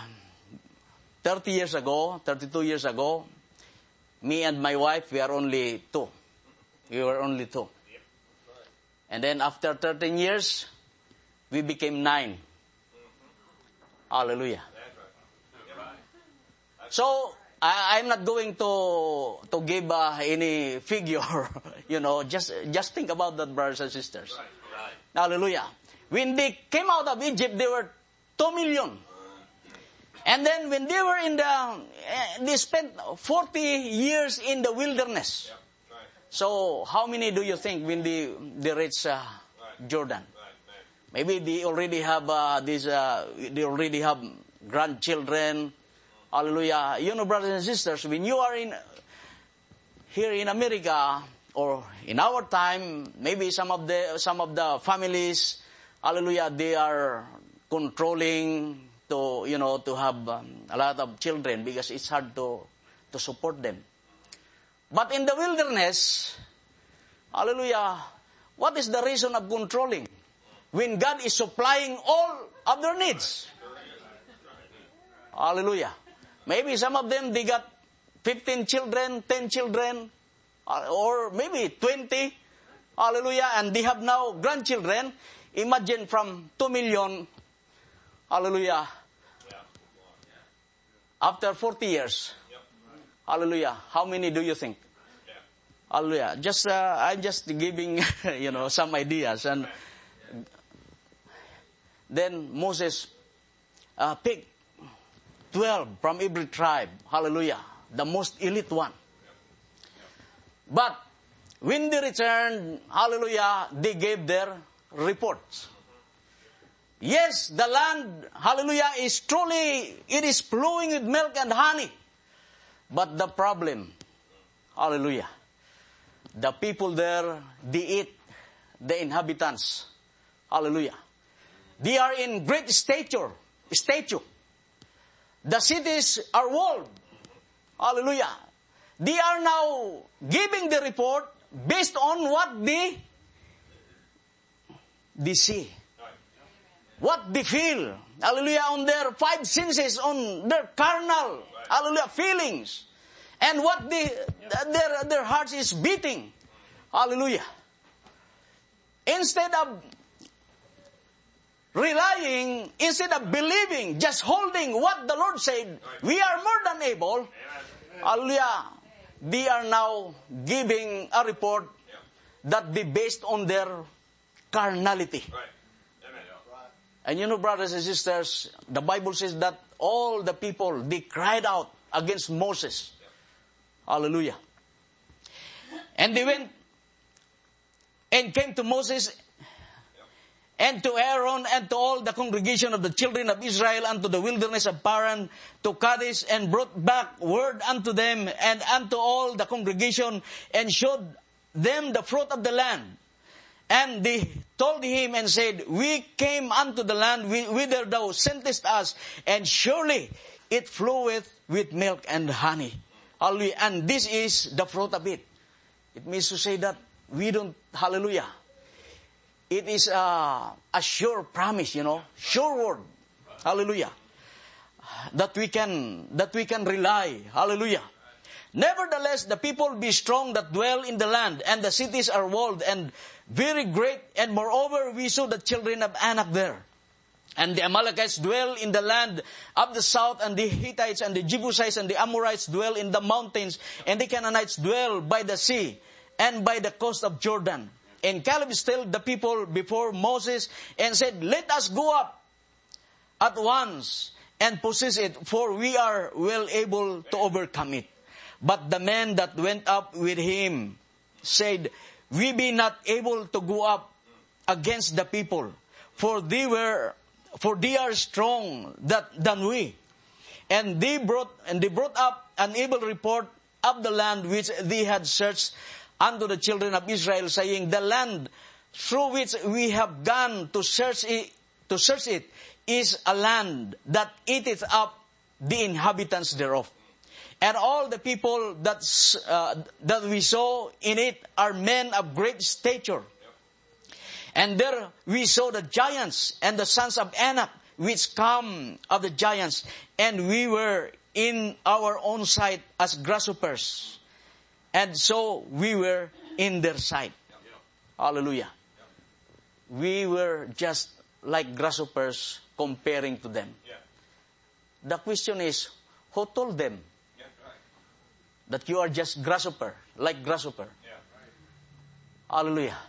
32 years ago, me and my wife, we are only 2. We were only 2. And then after 13 years, we became 9. Hallelujah. So, I'm not going to give any figure, just think about that, brothers and sisters. Right. Hallelujah. When they came out of Egypt, they were 2 million. And then when they were they spent 40 years in the wilderness. Yeah. So, how many do you think when they reach Jordan? Maybe they already have they already have grandchildren. Hallelujah. You know, brothers and sisters, when you are here in America or in our time, maybe some of the families, hallelujah, they are controlling to have a lot of children because it's hard to support them. But in the wilderness, hallelujah, what is the reason of controlling? When God is supplying all of their needs. Hallelujah. Maybe some of them, they got 15 children, 10 children, or maybe 20. Hallelujah. And they have now grandchildren. Imagine from 2 million. Hallelujah. After 40 years. Hallelujah. How many do you think? Hallelujah. I'm just giving, some ideas. And then Moses picked 12 from every tribe. Hallelujah. The most elite one. But when they returned, hallelujah, they gave their reports. Yes, the land, hallelujah, is truly, it is flowing with milk and honey. But the problem, hallelujah, the people there, they eat the inhabitants. Hallelujah. They are in great stature. The cities are walled. Hallelujah. They are now giving the report based on what they see. What they feel. Hallelujah. On their 5 senses, on their carnal, hallelujah, feelings. And what their hearts is beating. Hallelujah. Instead of relying, instead of believing, just holding what the Lord said, we are more than able. Hallelujah. They are now giving a report that be based on their carnality. And brothers and sisters, the Bible says that all the people, they cried out against Moses. Hallelujah. And they went and came to Moses and to Aaron and to all the congregation of the children of Israel unto the wilderness of Paran to Kadesh, and brought back word unto them and unto all the congregation, and showed them the fruit of the land. And they told him and said, we came unto the land whither thou sentest us, and surely it floweth with milk and honey. Hallelujah. And this is the fruit of it. It means to say that we don't, hallelujah. It is a sure promise, sure word. Hallelujah. That we can rely. Hallelujah. Nevertheless, the people be strong that dwell in the land, and the cities are walled and very great. And moreover, we saw the children of Anak there. And the Amalekites dwell in the land of the south, and the Hittites and the Jebusites and the Amorites dwell in the mountains, and the Canaanites dwell by the sea and by the coast of Jordan. And Caleb stilled the people before Moses and said, let us go up at once and possess it, for we are well able to overcome it. But the men that went up with him said, we be not able to go up against the people, for they are strong than we. And they brought up an evil report of the land which they had searched unto the children of Israel, saying, the land through which we have gone to search it is a land that eateth up the inhabitants thereof. And all the people that we saw in it are men of great stature. And there we saw the giants and the sons of Anak, which come of the giants, and we were in our own sight as grasshoppers. And so we were in their sight. Hallelujah. We were just like grasshoppers comparing to them. The question is, who told them that you are just grasshopper, like grasshopper? Hallelujah.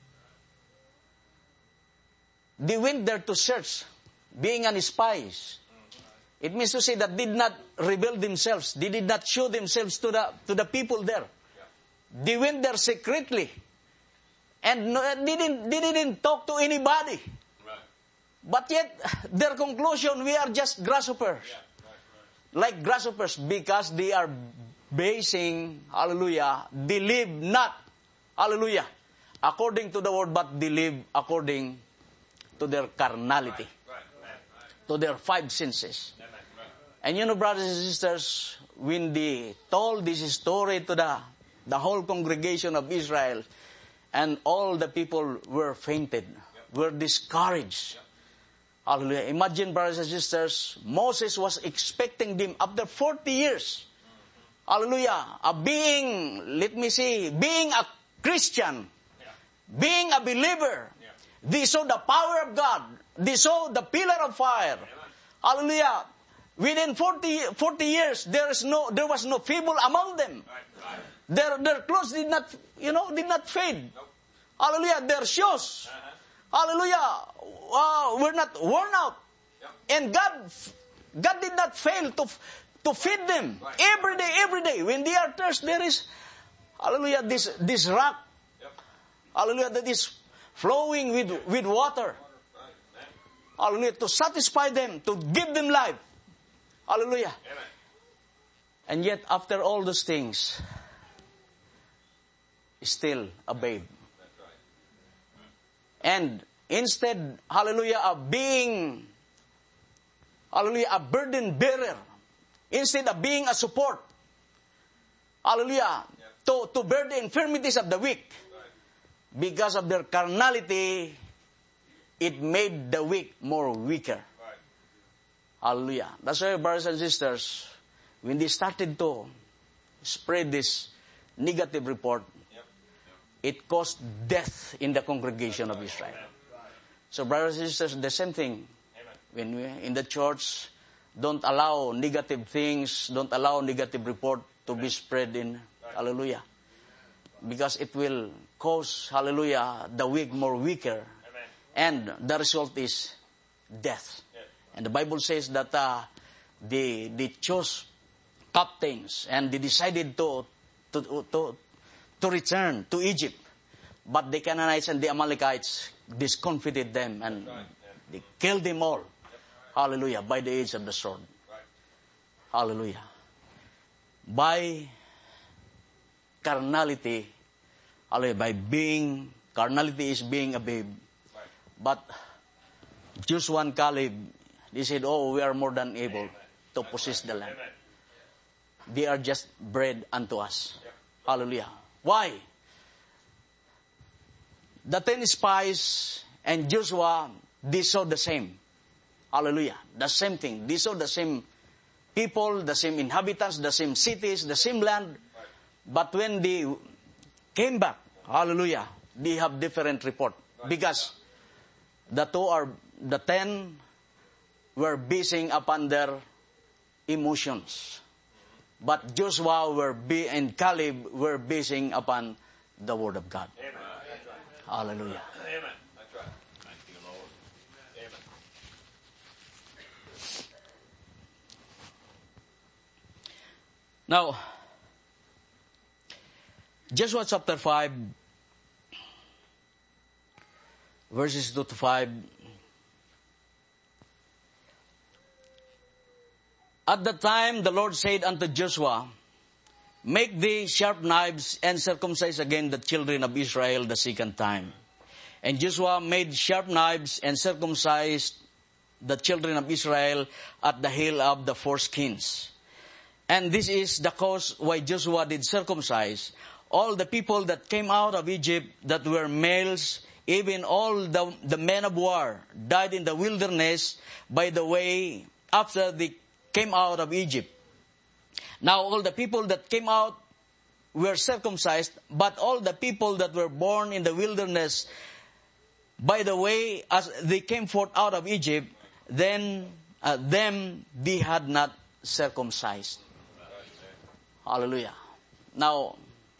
They went there to search, being an spies. It means to say that they did not reveal themselves. They did not show themselves to the people there. They went there secretly. And they didn't talk to anybody. But yet, their conclusion, we are just grasshoppers. Like grasshoppers, because they are basing, hallelujah, they live not, hallelujah, according to the word, but they live according to their carnality, to their 5 senses. And brothers and sisters, when they told this story to the whole congregation of Israel, and all the people were fainted, were discouraged. Hallelujah. Imagine, brothers and sisters, Moses was expecting them after 40 years. hallelujah, being a Christian, being a believer. They saw the power of God. They saw the pillar of fire. Hallelujah. Within 40 years, there was no feeble among them. Their clothes did not fade. Hallelujah. Their shoes, hallelujah, were not worn out. And God did not fail to feed them every day. When they are thirsty, there is, hallelujah, this rock, hallelujah, that is flowing with water. Hallelujah, to satisfy them, to give them life. Hallelujah. Amen. And yet, after all those things, still a babe. That's right. And instead, hallelujah, of being, hallelujah, a burden bearer, instead of being a support, hallelujah, to bear the infirmities of the weak, because of their carnality, it made the weak more weaker. Hallelujah. That's why, brothers and sisters, when they started to spread this negative report, it caused death in the congregation of Israel. So, brothers and sisters, the same thing. When we in the church, don't allow negative things, don't allow negative report to be spread in. Hallelujah. Because it will cause, hallelujah, the weak more weaker. And the result is death. And the Bible says that they chose captains and they decided to return to Egypt. But the Canaanites and the Amalekites discomfited them and they killed them all. Hallelujah. By the edge of the sword. Hallelujah. By carnality, hallelujah, carnality is being a babe. But Joshua and Caleb, they said, oh, we are more than able to possess the land. They are just bread unto us. Hallelujah. Why? The 10 spies and Joshua, they saw the same. Hallelujah. The same thing. They saw the same people, the same inhabitants, the same cities, the same land. But when they came back, hallelujah, they have different report. Because the 10 were basing upon their emotions. But Joshua and Caleb were basing upon the Word of God. Amen. Hallelujah. Amen. That's right. Thank you, Lord. Amen. Now, Joshua chapter 5, verses 2 to 5. At that time the Lord said unto Joshua, make thee sharp knives and circumcise again the children of Israel the second time. And Joshua made sharp knives and circumcised the children of Israel at the hill of the foreskins. And this is the cause why Joshua did circumcise all the people that came out of Egypt that were males, even all the men of war died in the wilderness by the way after they came out of Egypt. Now all the people that came out were circumcised, but all the people that were born in the wilderness by the way as they came forth out of Egypt, then them they had not circumcised. Hallelujah. Now,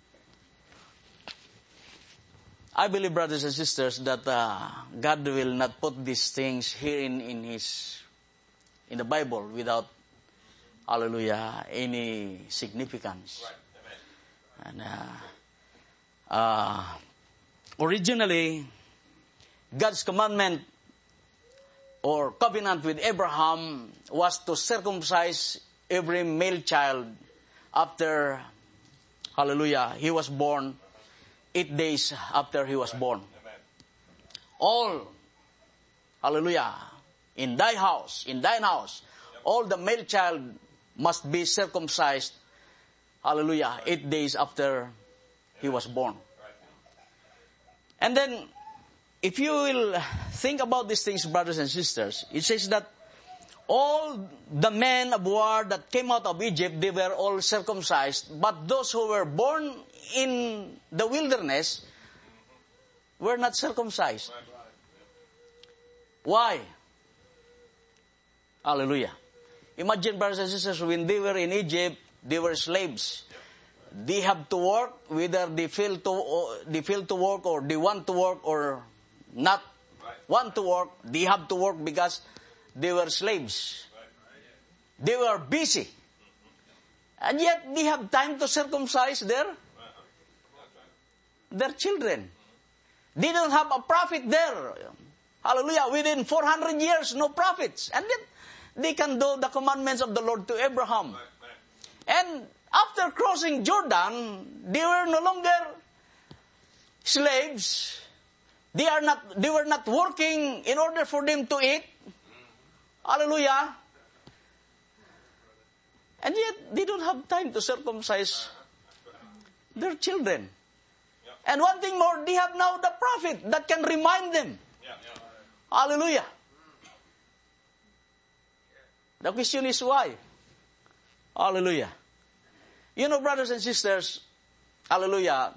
I believe, brothers and sisters, that God will not put these things here in the Bible without, hallelujah, any significance. Right. And originally, God's commandment or covenant with Abraham was to circumcise every male child after, hallelujah, he was born, 8 days after he was born. All, hallelujah, in thine house, all the male child must be circumcised, hallelujah, 8 days after he was born. And then, if you will think about these things, brothers and sisters, it says that all the men of war that came out of Egypt, they were all circumcised. But those who were born in the wilderness were not circumcised. Why? Hallelujah. Imagine, brothers and sisters, when they were in Egypt, they were slaves. They have to work, whether they feel to work or they want to work or not want to work. They have to work because they were slaves. They were busy. And yet they have time to circumcise their children. They don't have a prophet there. Hallelujah. Within 400 years, no prophets. And yet they can do the commandments of the Lord to Abraham. And after crossing Jordan, they were no longer slaves. They were not working in order for them to eat. Hallelujah. And yet, they don't have time to circumcise their children. And one thing more, they have now the prophet that can remind them. Hallelujah. The question is why? Hallelujah. You know, brothers and sisters, hallelujah,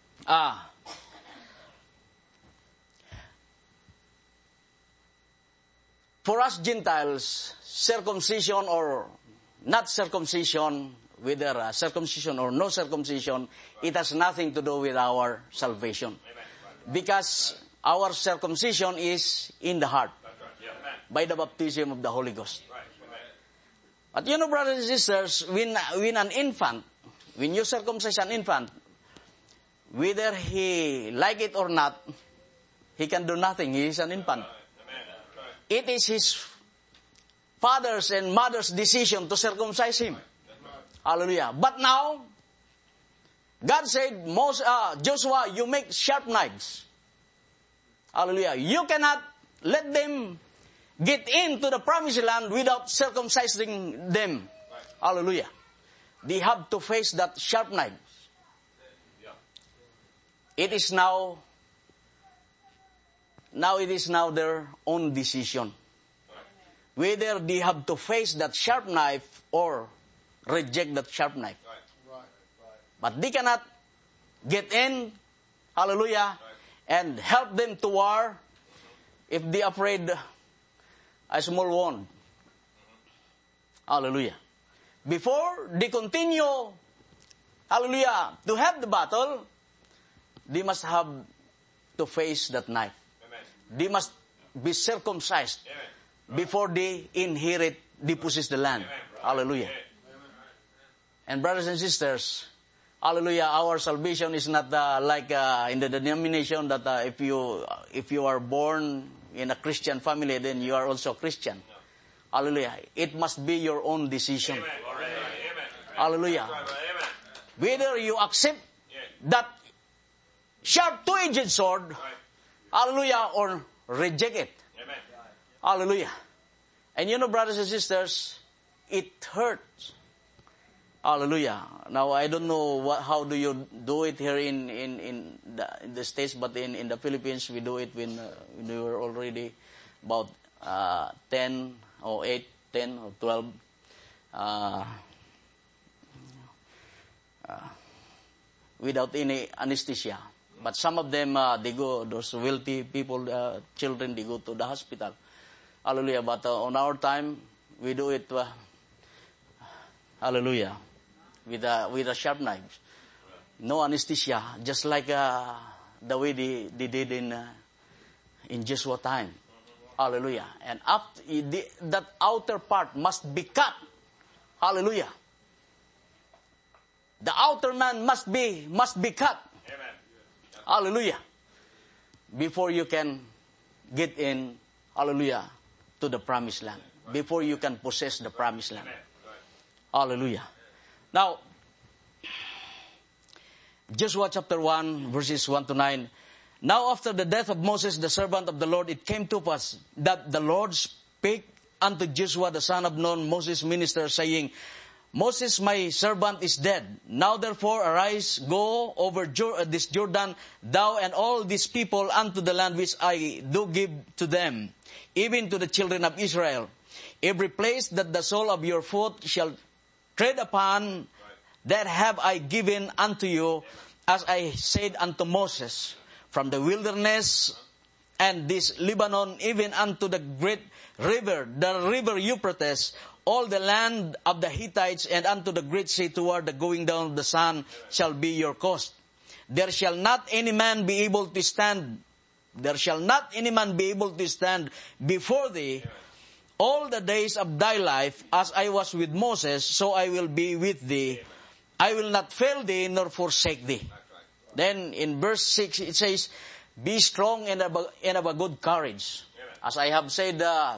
for us Gentiles, circumcision or not circumcision, whether circumcision or no circumcision, it has nothing to do with our salvation. Because our circumcision is in the heart by the baptism of the Holy Ghost. But you know, brothers and sisters, when an infant, when you circumcise an infant, whether he like it or not, he can do nothing. He is an infant. It is his father's and mother's decision to circumcise him. Hallelujah. But now, God said, Joshua, you make sharp knives. Hallelujah. You cannot let them get into the promised land without circumcising them. Hallelujah. They have to face that sharp knife. It is now their own decision. Whether they have to face that sharp knife or reject that sharp knife. But they cannot get in, hallelujah, and help them to war if they are afraid a small wound. Hallelujah. Before they continue, hallelujah, to have the battle, they must have to face that knife. Amen. They must be circumcised. Amen. Before they possess the land. Amen. Hallelujah. Amen. And brothers and sisters, hallelujah, our salvation is not like in the denomination that if you are born in a Christian family, then you are also Christian. No. Hallelujah. It must be your own decision. Amen. Amen. Hallelujah. Amen. Whether you accept that sharp two-edged sword, right, hallelujah, or reject it. Amen. Hallelujah. And you know, brothers and sisters, it hurts. Hallelujah. Now, I don't know how do you do it here in the States, but in the Philippines, we do it when we were already about 10 or 8, 10 or 12. Without any anesthesia. But some of them, they go, those wealthy people, children, they go to the hospital. Hallelujah. But on our time, we do it, hallelujah, with a sharp knife. No anesthesia, just like the way they did in Joshua time. Hallelujah. And after that outer part must be cut. Hallelujah. The outer man must be cut. Amen. Hallelujah. Before you can get in, hallelujah, to the promised land. Before you can possess the promised land. Hallelujah. Now, Joshua chapter 1, verses 1 to 9. Now after the death of Moses, the servant of the Lord, it came to pass that the Lord spake unto Joshua, the son of Nun, Moses' minister, saying, Moses, my servant, is dead. Now therefore arise, go over this Jordan, thou and all these people unto the land which I do give to them, even to the children of Israel. Every place that the sole of your foot shall tread upon, that have I given unto you, as I said unto Moses, from the wilderness and this Lebanon, even unto the great river, the river Euphrates, all the land of the Hittites, and unto the great sea toward the going down of the sun shall be your coast. There shall not any man be able to stand. There shall not any man be able to stand before thee all the days of thy life. As I was with Moses, so I will be with thee. I will not fail thee nor forsake thee. Then in verse 6 it says, be strong and of a good courage. As I have said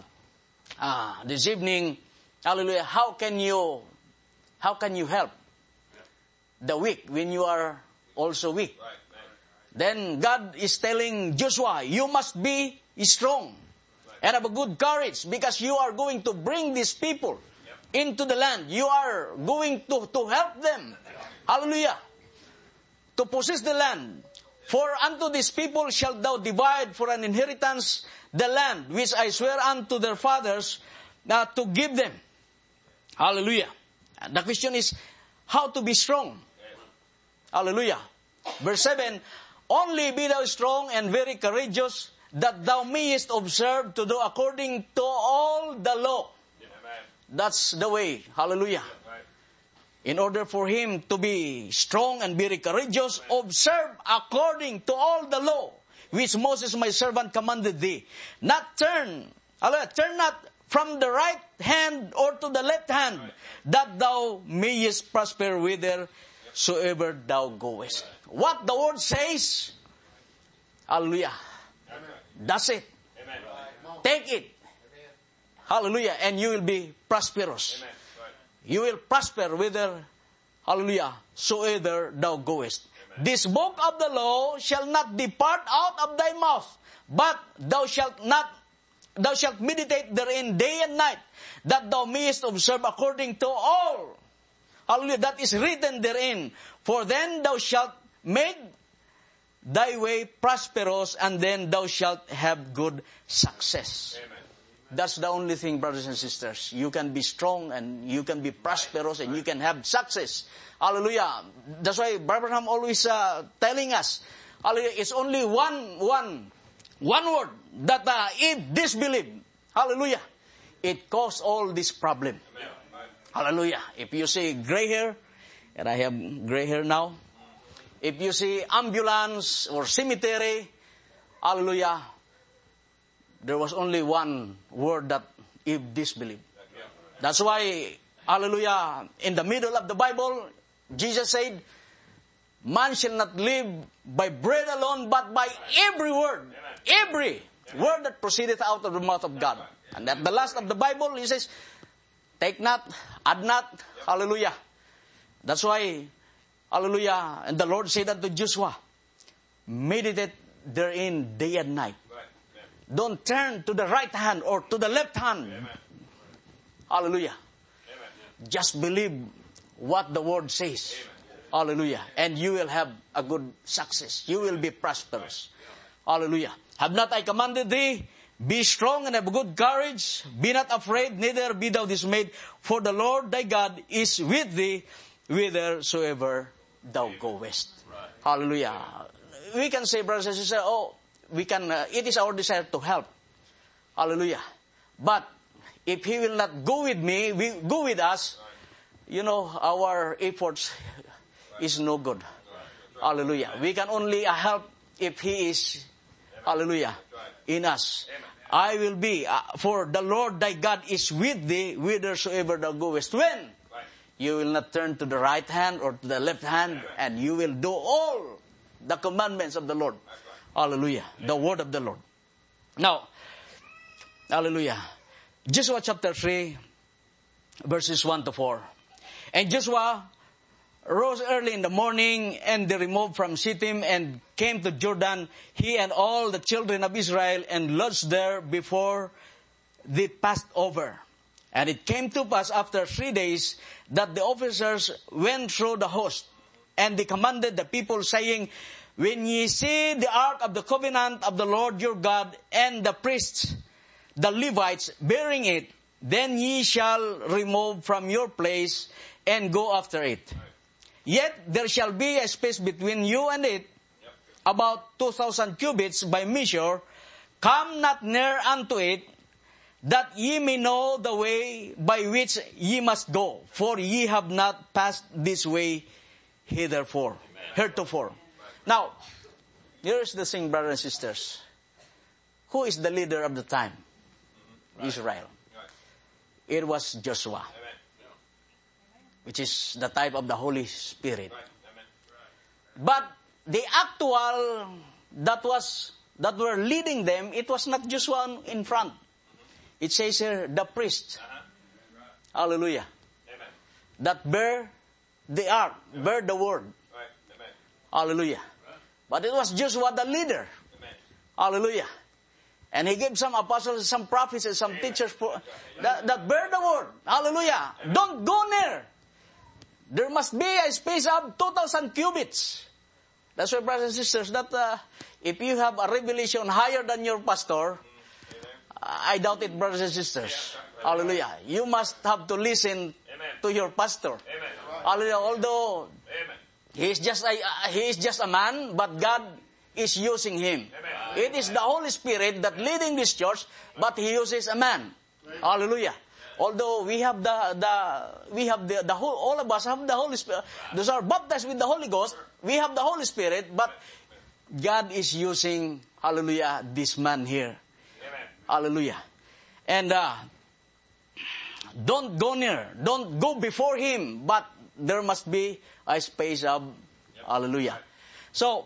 this evening, hallelujah, how can you help the weak when you are also weak? Then God is telling Joshua, you must be strong and have a good courage, because you are going to bring these people into the land. You are going to help them. Hallelujah. To possess the land. For unto these people shalt thou divide for an inheritance the land which I swear unto their fathers to give them. Hallelujah. The question is, how to be strong? Hallelujah. Verse 7, only be thou strong and very courageous, that thou mayest observe to do according to all the law. That's the way. Hallelujah. In order for him to be strong and very courageous, observe according to all the law, which Moses my servant commanded thee. Turn not from the right hand or to the left hand, that thou mayest prosper whithersoever thou goest. What the word says, hallelujah, that's it. Take it. Hallelujah. And you will be prosperous. You will prosper whither, hallelujah, soever thou goest. This book of the law shall not depart out of thy mouth, but thou shalt meditate therein day and night, that thou mayest observe according to all, hallelujah, that is written therein. For then thou shalt make thy way prosperous, and then thou shalt have good success. Amen. That's the only thing, brothers and sisters. You can be strong and you can be prosperous and you can have success. Hallelujah. That's why Abraham always telling us, hallelujah, it's only one word that if disbelieve, hallelujah, it caused all this problem. Amen. Hallelujah. If you see gray hair, and I have gray hair now, if you see ambulance or cemetery, hallelujah, there was only one word that if disbelieve. That's why, hallelujah, in the middle of the Bible, Jesus said, man shall not live by bread alone, but by every word that proceedeth out of the mouth of God. And at the last of the Bible, he says, take not, add not, hallelujah. That's why, hallelujah, and the Lord said unto Joshua, meditate therein day and night. Don't turn to the right hand or to the left hand. Amen. Hallelujah. Amen. Just believe what the word says. Amen. Hallelujah. And you will have a good success. You will be prosperous. Hallelujah. Have not I commanded thee? Be strong and have good courage. Be not afraid, neither be thou dismayed. For the Lord thy God is with thee whithersoever thou goest. Right. Hallelujah. We can say, brothers and sisters, it is our desire to help. Hallelujah. But if he will not go with me, go with us, our efforts is no good. Hallelujah. We can only help if he is, hallelujah, in us. I will be, for the Lord thy God is with thee whithersoever thou goest. When? You will not turn to the right hand or to the left hand, and you will do all the commandments of the Lord. Hallelujah. The word of the Lord. Now, hallelujah. Joshua chapter 3, verses 1 to 4. And Joshua rose early in the morning, and they removed from Shittim and came to Jordan, he and all the children of Israel, and lodged there before they passed over. And it came to pass after 3 days that the officers went through the host, and they commanded the people, saying, when ye see the ark of the covenant of the Lord your God, and the priests, the Levites, bearing it, then ye shall remove from your place and go after it. Yet there shall be a space between you and it, about 2,000 cubits by measure. Come not near unto it, that ye may know the way by which ye must go, for ye have not passed this way heretofore. Now, here's the thing, brothers and sisters. Who is the leader of the time? Israel. It was Joshua, which is the type of the Holy Spirit. But the actual that were leading them, it was not Joshua in front. It says here, the priest. Hallelujah. That bear the ark, bear the word. Hallelujah. But it was Joshua the leader. Hallelujah. And he gave some apostles, some prophets, and some teachers that bear the word. Hallelujah. Don't go near. There must be a space of 2,000 cubits. That's why, brothers and sisters, that if you have a revelation higher than your pastor, I doubt it, brothers and sisters. Hallelujah. You must have to listen to your pastor. Hallelujah. Although he is just a man, but God is using him. It is the Holy Spirit that leading this church, but he uses a man. Hallelujah. Although we have the whole, all of us have the Holy Spirit. Those are baptized with the Holy Ghost. We have the Holy Spirit, but God is using, hallelujah, this man here. Hallelujah. And don't go near. Don't go before him, but there must be a space of, hallelujah. So,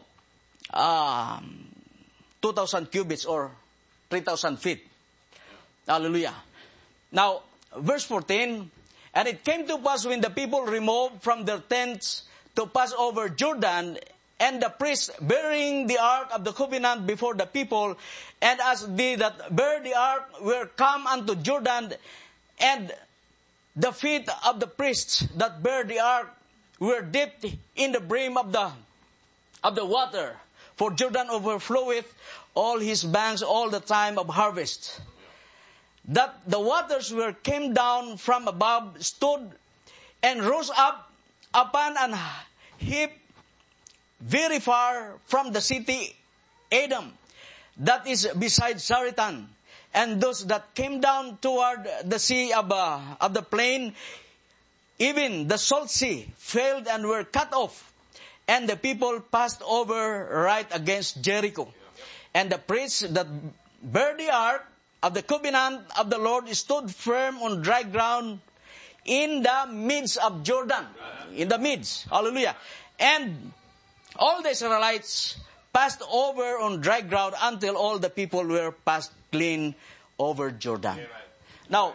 2,000 cubits or 3,000 feet. Hallelujah. Now, verse 14, and it came to pass when the people removed from their tents to pass over Jordan, and the priests bearing the ark of the covenant before the people, and as they that bear the ark were come unto Jordan, and the feet of the priests that bear the ark were dipped in the brim of the water, for Jordan overfloweth all his banks all the time of harvest. That the waters came down from above, stood and rose up upon an heap very far from the city Edom, that is beside Zaretan. And those that came down toward the sea of the plain, even the salt sea, failed and were cut off. And the people passed over right against Jericho. And the priests that bear the ark of the covenant of the Lord stood firm on dry ground in the midst of Jordan. In the midst. Hallelujah. And all the Israelites passed over on dry ground until all the people were passed clean over Jordan. Amen. Now,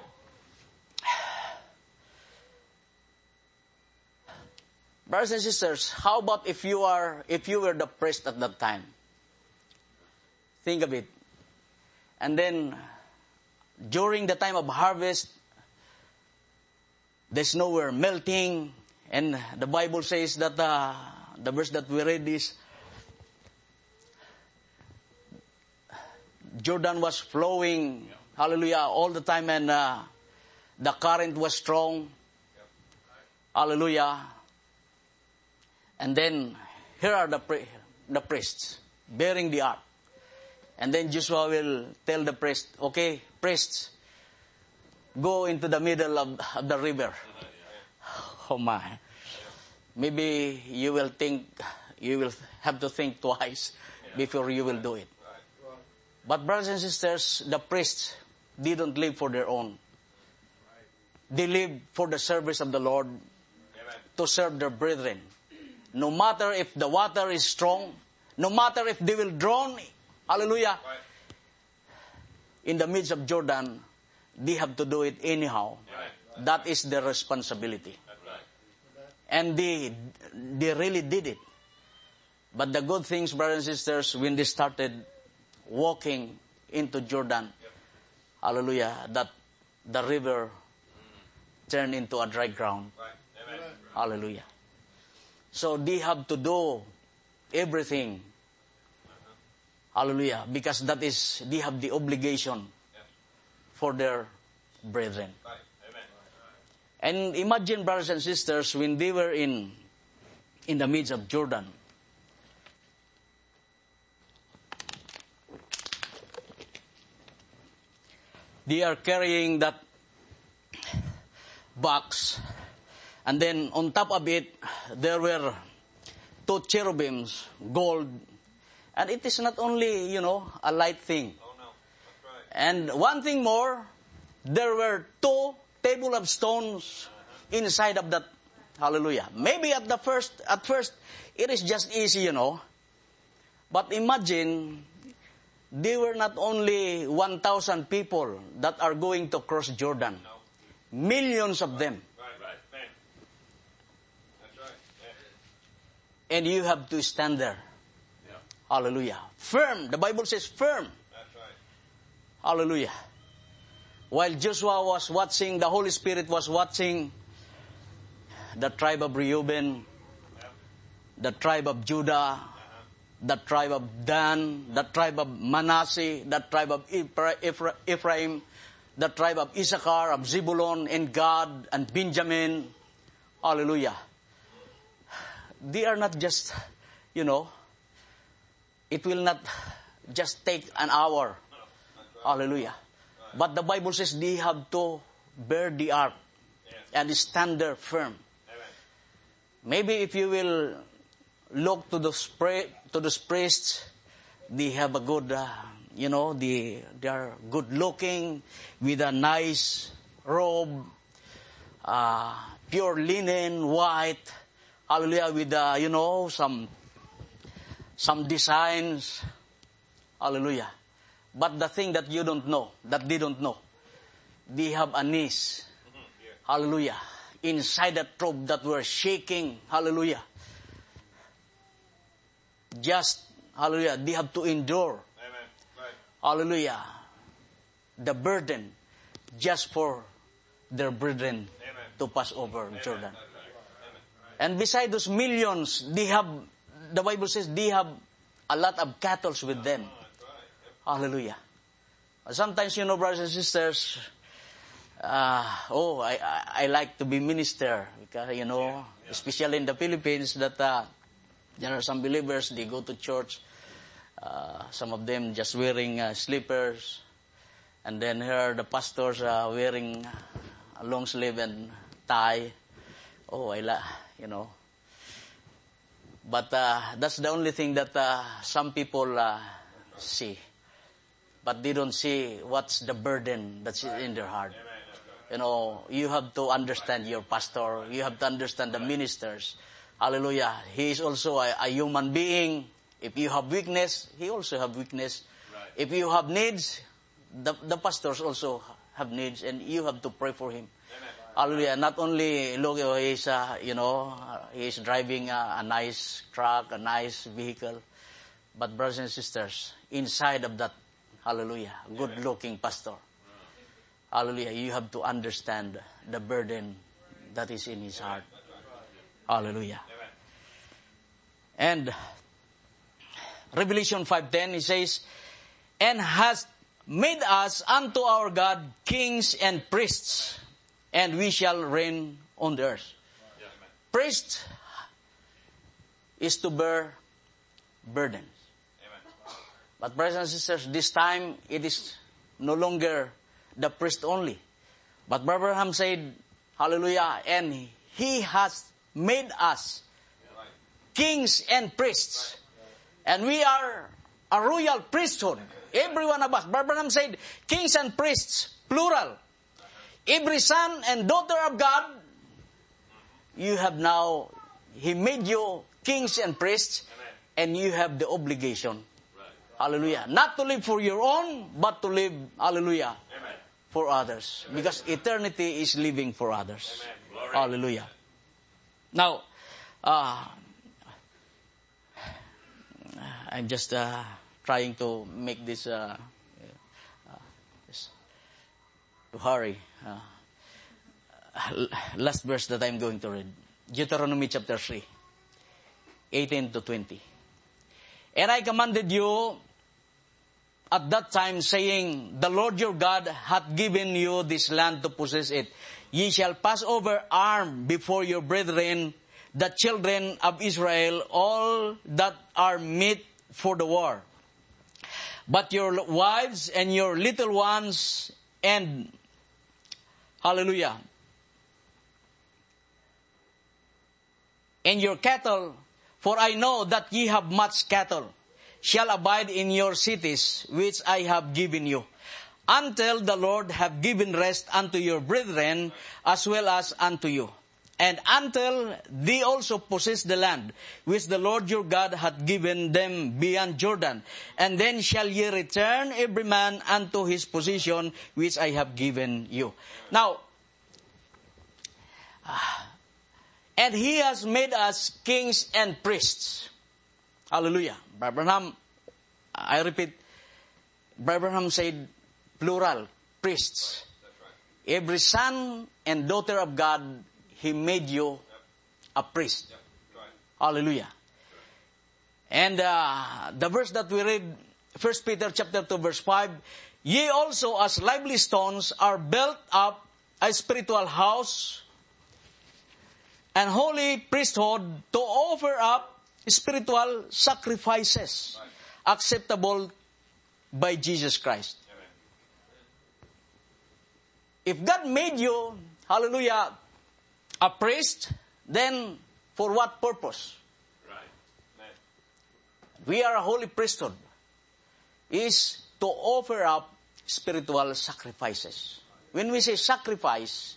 brothers and sisters, how about if you were the priest at that time? Think of it. And then, during the time of harvest, the snow were melting, and the Bible says that the verse that we read is, Jordan was flowing, hallelujah, all the time, and the current was strong, hallelujah. And then, here are the priests, bearing the ark. And then Joshua will tell the priest, okay, priests, go into the middle of the river. Oh my. Maybe you will have to think twice before you will do it. But brothers and sisters, the priests didn't live for their own. They lived for the service of the Lord, to serve their brethren. No matter if the water is strong, no matter if they will drown, hallelujah, in the midst of Jordan, they have to do it anyhow. That is their responsibility. And they really did it. But the good things, brothers and sisters, when they started walking into Jordan, hallelujah, that the river turned into a dry ground. Hallelujah. So they have to do everything. Hallelujah. Because they have the obligation for their brethren. And imagine, brothers and sisters, when they were in the midst of Jordan, they are carrying that box, and then on top of it, there were 2 cherubims, gold, and it is not only, a light thing. Oh, no. That's right. And one thing more, there were 2 table of stones inside of that. Hallelujah. Maybe at first, it is just easy, But imagine, they were not only 1,000 people that are going to cross Jordan. No. Millions of them. Right. Man. That's right. Yeah. And you have to stand there. Yeah. Hallelujah. Firm. The Bible says firm. That's right. Hallelujah. While Joshua was watching, the Holy Spirit was watching the tribe of Reuben, the tribe of Judah, the tribe of Dan, the tribe of Manasseh, the tribe of Ephraim, the tribe of Issachar, of Zebulun, and Gad, and Benjamin. Hallelujah. They are not just, it will not just take an hour. Hallelujah. But the Bible says they have to bear the ark and stand there firm. Maybe if you will look to those priests, they have a good, they are good looking with a nice robe, pure linen, white, hallelujah, with, some designs, hallelujah. But the thing that you don't know, that they don't know, they have a knees, hallelujah, inside that robe that were shaking, hallelujah. Just, hallelujah, they have to endure, Amen. Right. hallelujah, the burden just for their brethren Amen. to pass over Jordan. That's right. Amen. And beside those millions, the Bible says they have a lot of cattle with them. That's right. Hallelujah. Sometimes, brothers and sisters, I like to be minister because, especially in the Philippines, that there are some believers, they go to church, some of them just wearing slippers, and then here the pastors wearing a long sleeve and tie. But that's the only thing that some people see. But they don't see what's the burden that's in their heart. You have to understand your pastor. You have to understand the ministers. Hallelujah. He is also a human being. If you have weakness, he also have weakness. Right. If you have needs, the pastors also have needs, and you have to pray for him. Amen. Hallelujah. Not only look, he's he's driving a nice truck, a nice vehicle, but brothers and sisters, inside of that, hallelujah, good-looking pastor, hallelujah, you have to understand the burden that is in his heart. Hallelujah. And Revelation 5:10, it says, and has made us unto our God kings and priests, and we shall reign on the earth. Priest is to bear burdens. But brothers and sisters, this time it is no longer the priest only. But Brother Abraham said, hallelujah, and he has made us kings and priests. And we are a royal priesthood. Every one of us. Brother Abraham said, kings and priests, plural. Every son and daughter of God, you have now, he made you kings and priests, and you have the obligation. Hallelujah. Not to live for your own, but to live, hallelujah, Amen. for others. Because eternity is living for others. Hallelujah. Now, I'm just trying to make this to hurry. Last verse that I'm going to read. Deuteronomy chapter 3, 18 to 20. And I commanded you, at that time, saying, The Lord your God hath given you this land to possess it. Ye shall pass over armed before your brethren, the children of Israel, all that are meet for the war. But your wives and your little ones and, hallelujah, and your cattle, for I know that ye have much cattle, shall abide in your cities, which I have given you, until the Lord have given rest unto your brethren, as well as unto you. And until they also possess the land, which the Lord your God hath given them beyond Jordan. And then shall ye return every man unto his possession, which I have given you. Now, and he has made us kings and priests. Hallelujah. Abraham, I repeat, Abraham said plural, priests. Every son and daughter of God, He made you a priest. Hallelujah. And the verse that we read, 1 Peter chapter 2 verse 5, ye also as lively stones are built up a spiritual house and holy priesthood to offer up spiritual sacrifices acceptable by Jesus Christ. If God made you, hallelujah, a priest, then for what purpose? We are a holy priesthood. Is to offer up spiritual sacrifices. When we say sacrifice,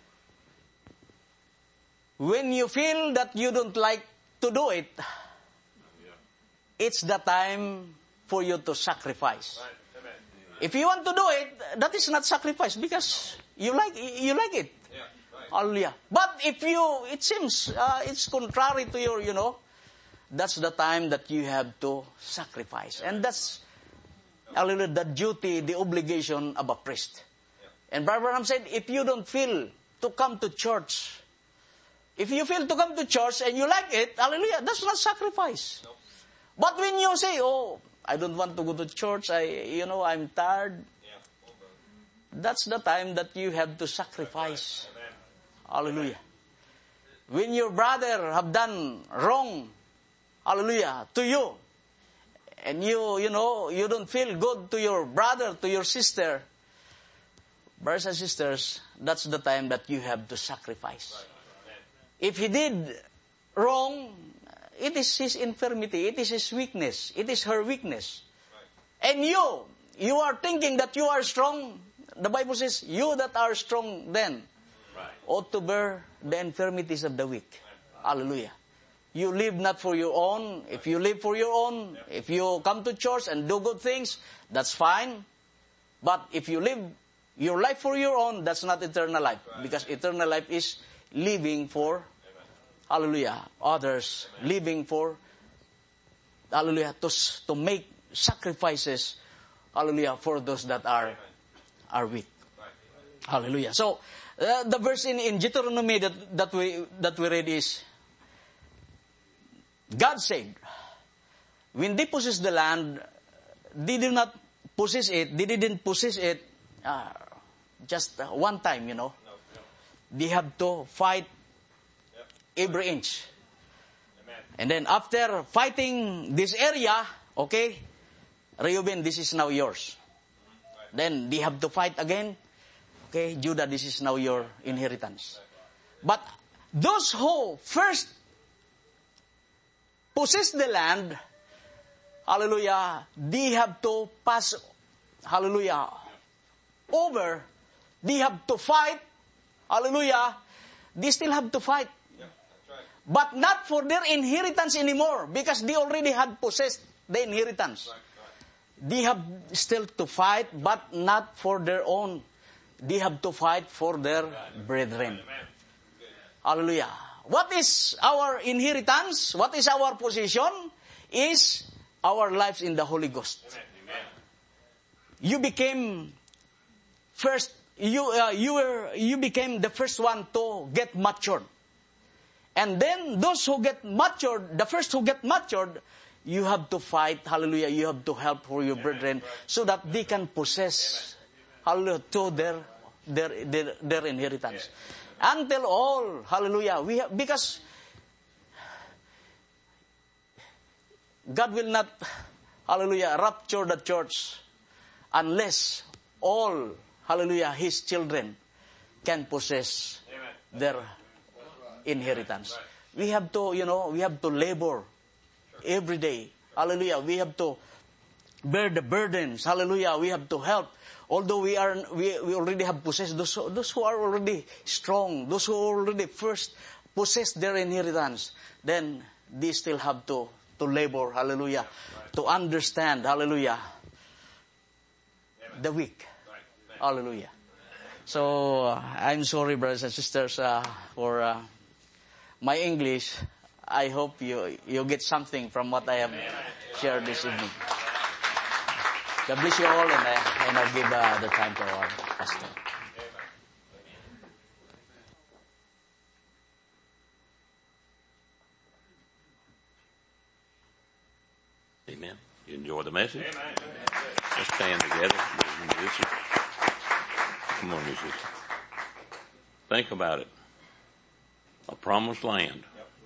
when you feel that you don't like to do it, it's the time for you to sacrifice. If you want to do it, that is not sacrifice because you like it. Hallelujah. But if it seems it's contrary to your, that's the time that you have to sacrifice. And that's, hallelujah, the duty, the obligation of a priest. And Brother Branham said, if you don't feel to come to church, if you feel to come to church and you like it, hallelujah, that's not sacrifice. No. But when you say, I don't want to go to church, I'm tired, that's the time that you have to sacrifice. Hallelujah. When your brother have done wrong, hallelujah, to you, and you don't feel good to your brother, to your sister, brothers and sisters, that's the time that you have to sacrifice. If he did wrong, it is his infirmity, it is his weakness, it is her weakness. And you are thinking that you are strong. The Bible says, you that are strong then ought to bear the infirmities of the weak. Hallelujah. You live not for your own. If you live for your own, if you come to church and do good things, that's fine. But if you live your life for your own, that's not eternal life. Because eternal life is living for, hallelujah, others. Living for, hallelujah, to make sacrifices, hallelujah, for those that are weak. Hallelujah. So, the verse in Deuteronomy that we read is, God said, when they possess the land, they did not possess it. They didn't possess it just one time, They have to fight every inch. And then after fighting this area, okay, Reuben, this is now yours. Then they have to fight again. Okay, Judah, this is now your inheritance. But those who first possess the land, hallelujah, they have to pass, hallelujah, over. They have to fight, hallelujah. They still have to fight. But not for their inheritance anymore, because they already had possessed the inheritance. They have still to fight, but not for their own. They have to fight for their brethren. Hallelujah. What is our inheritance? What is our position? Is our lives in the Holy Ghost. You became first. You became the first one to get matured. And then those who get matured, the first who get matured, you have to fight, hallelujah, you have to help for your brethren so that they can possess, hallelujah, to their inheritance. Until all, hallelujah, because God will not, hallelujah, rapture the church unless all, hallelujah, His children can possess their inheritance. We have to, we have to labor every day. Hallelujah. We have to bear the burdens. Hallelujah. We have to help. Although we already have possessed, those who are already strong, those who already first possess their inheritance, then they still have to labor. Hallelujah. To understand. Hallelujah. The weak. Hallelujah. So, I'm sorry, brothers and sisters, for my English. I hope you get something from what I have shared this evening. God bless you all, and I'll give the time to our pastor. Amen. You enjoy the message? Amen. Let's stand together. Come on, musicians. Think about it. A promised land.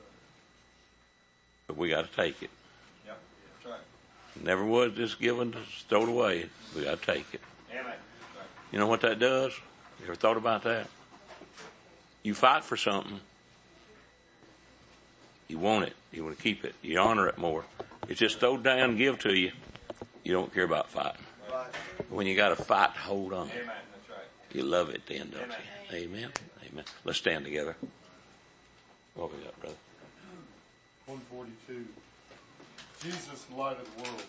But we got to take it. Yep. That's right. Never was just given to throw it away. We got to take it. Amen. Right. You know what that does? You ever thought about that? You fight for something. You want it. You want to keep it. You honor it more. It's just thrown down and give to you. You don't care about fighting. Right. When you got to fight, hold on. Amen. That's right. You love it then, don't you? Amen. Amen. Let's stand together. What we got, brother? 142. Jesus, the light of the world.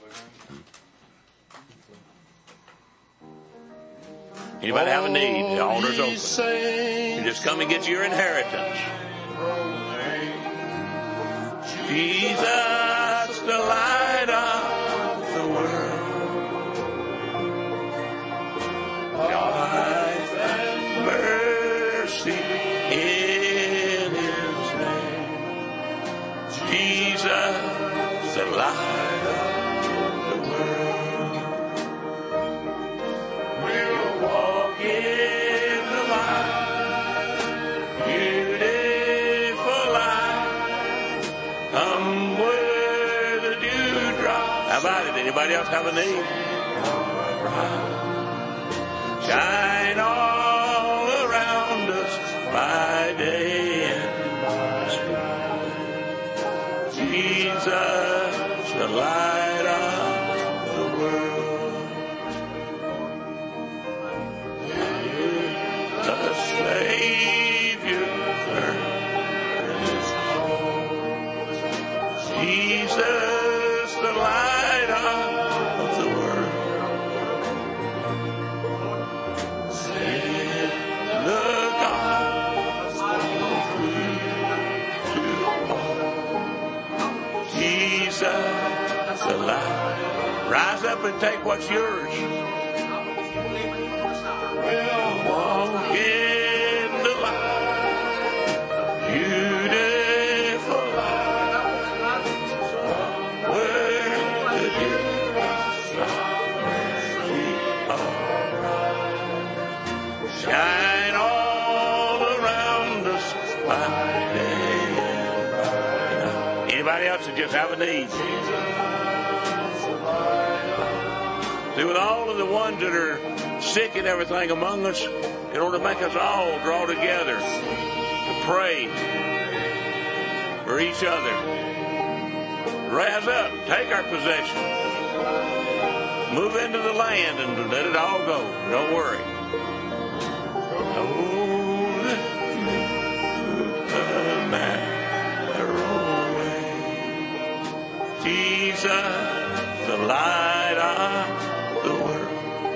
Amen. Anybody have a need? The altar's open. You just come and get your inheritance. Jesus, the light of the world. Life and mercy in His name. Jesus, the light of the world. We'll walk in the light, beautiful light. Come where the dewdrop. How about it? Anybody else have a need? Shine all around us by day and by night. Jesus, the light of the world. The Savior Jesus, the light of the world. Sing the gospel to all. Jesus, the light. Rise up and take what's yours. We'll walk in the light. Beautiful light. Where the dew shine all around us by day and by night. Anybody else that just have a need? See, with all of the ones that are sick and everything among us, in order to make us all draw together to pray for each other. Rise up, take our possession, move into the land and let it all go. Don't worry. Oh, the narrow way. Jesus, the light of the world.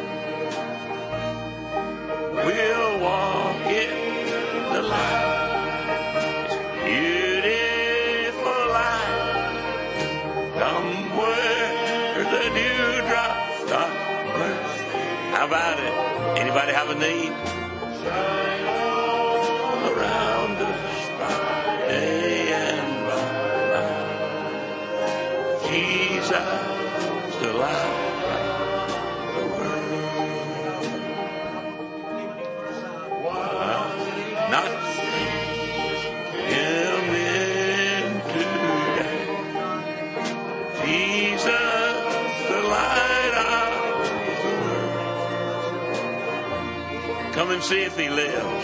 We'll walk in the light. It's a beautiful light. Come where the dewdrops stop. How about it? Anybody have a need? Shine all around us by day and by night. Jesus, see if he lives.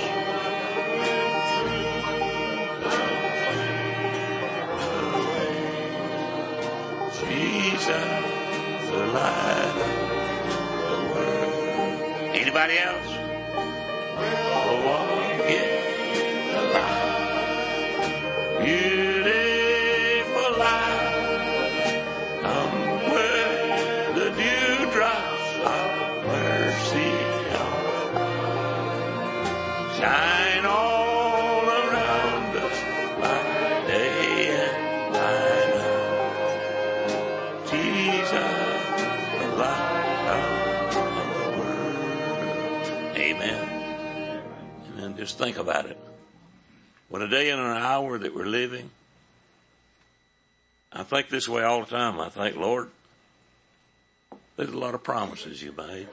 Jesus, the light of the world. Anybody else? Oh, walk in the light. Beautiful light. Come where the dewdrops of mercy are. Shine all around us by day and by night. Jesus, the light of the world. Amen. And just think about it. What a day and an hour that we're living. I think this way all the time. I think, Lord, there's a lot of promises you made.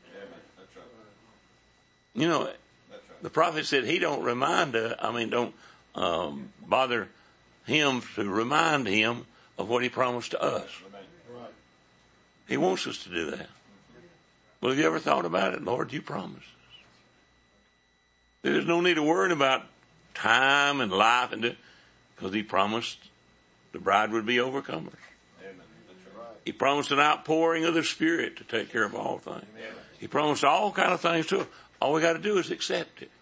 You know, the prophet said he don't don't bother him to remind him of what he promised to us. He wants us to do that. Well, have you ever thought about it? Lord, you promised. There's no need to worry about time and life because he promised the bride would be overcomers. He promised an outpouring of the Spirit to take care of all things. He promised all kind of things to us. All we got to do is accept it.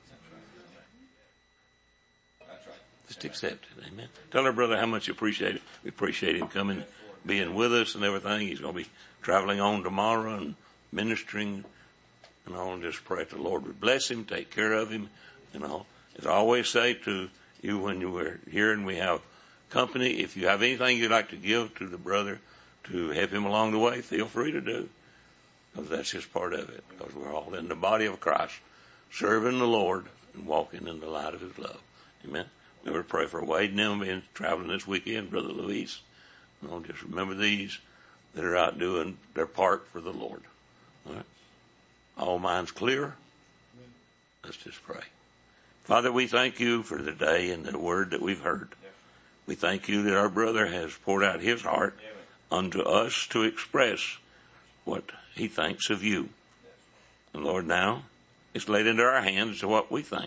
Just accept it. Amen. Tell our brother how much you appreciate it. We appreciate him coming, being with us and everything. He's going to be traveling on tomorrow and ministering and all. And just pray that the Lord would bless him, take care of him, and all. As I always say to you when you were here and we have company, if you have anything you'd like to give to the brother to help him along the way, feel free to do. Because that's just part of it. Because we're all in the body of Christ, serving the Lord and walking in the light of his love. Amen. We would pray for Wade and them being traveling this weekend, Brother Luis. Just remember these that are out doing their part for the Lord. All right. All minds clear? Let's just pray. Father, we thank you for the day and the word that we've heard. We thank you that our brother has poured out his heart unto us to express what he thinks of you. And Lord, now it's laid into our hands to what we think.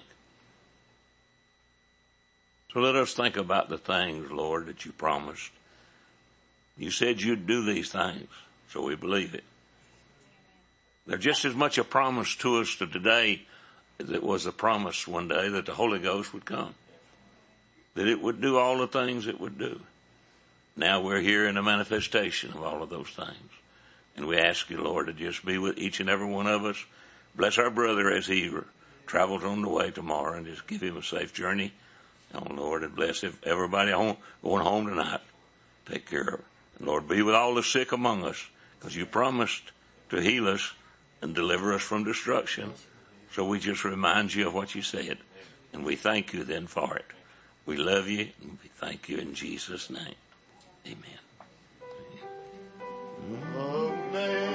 So let us think about the things, Lord, that you promised. You said you'd do these things, so we believe it. They're just as much a promise to us to today as it was a promise one day that the Holy Ghost would come, that it would do all the things it would do. Now we're here in the manifestation of all of those things. And we ask you, Lord, to just be with each and every one of us. Bless our brother as he travels on the way tomorrow, and just give him a safe journey. Oh, Lord, and bless everybody going home tonight. Take care of it. And Lord, be with all the sick among us, because you promised to heal us and deliver us from destruction. So we just remind you of what you said. And we thank you then for it. We love you, and we thank you in Jesus' name. Amen. Amen.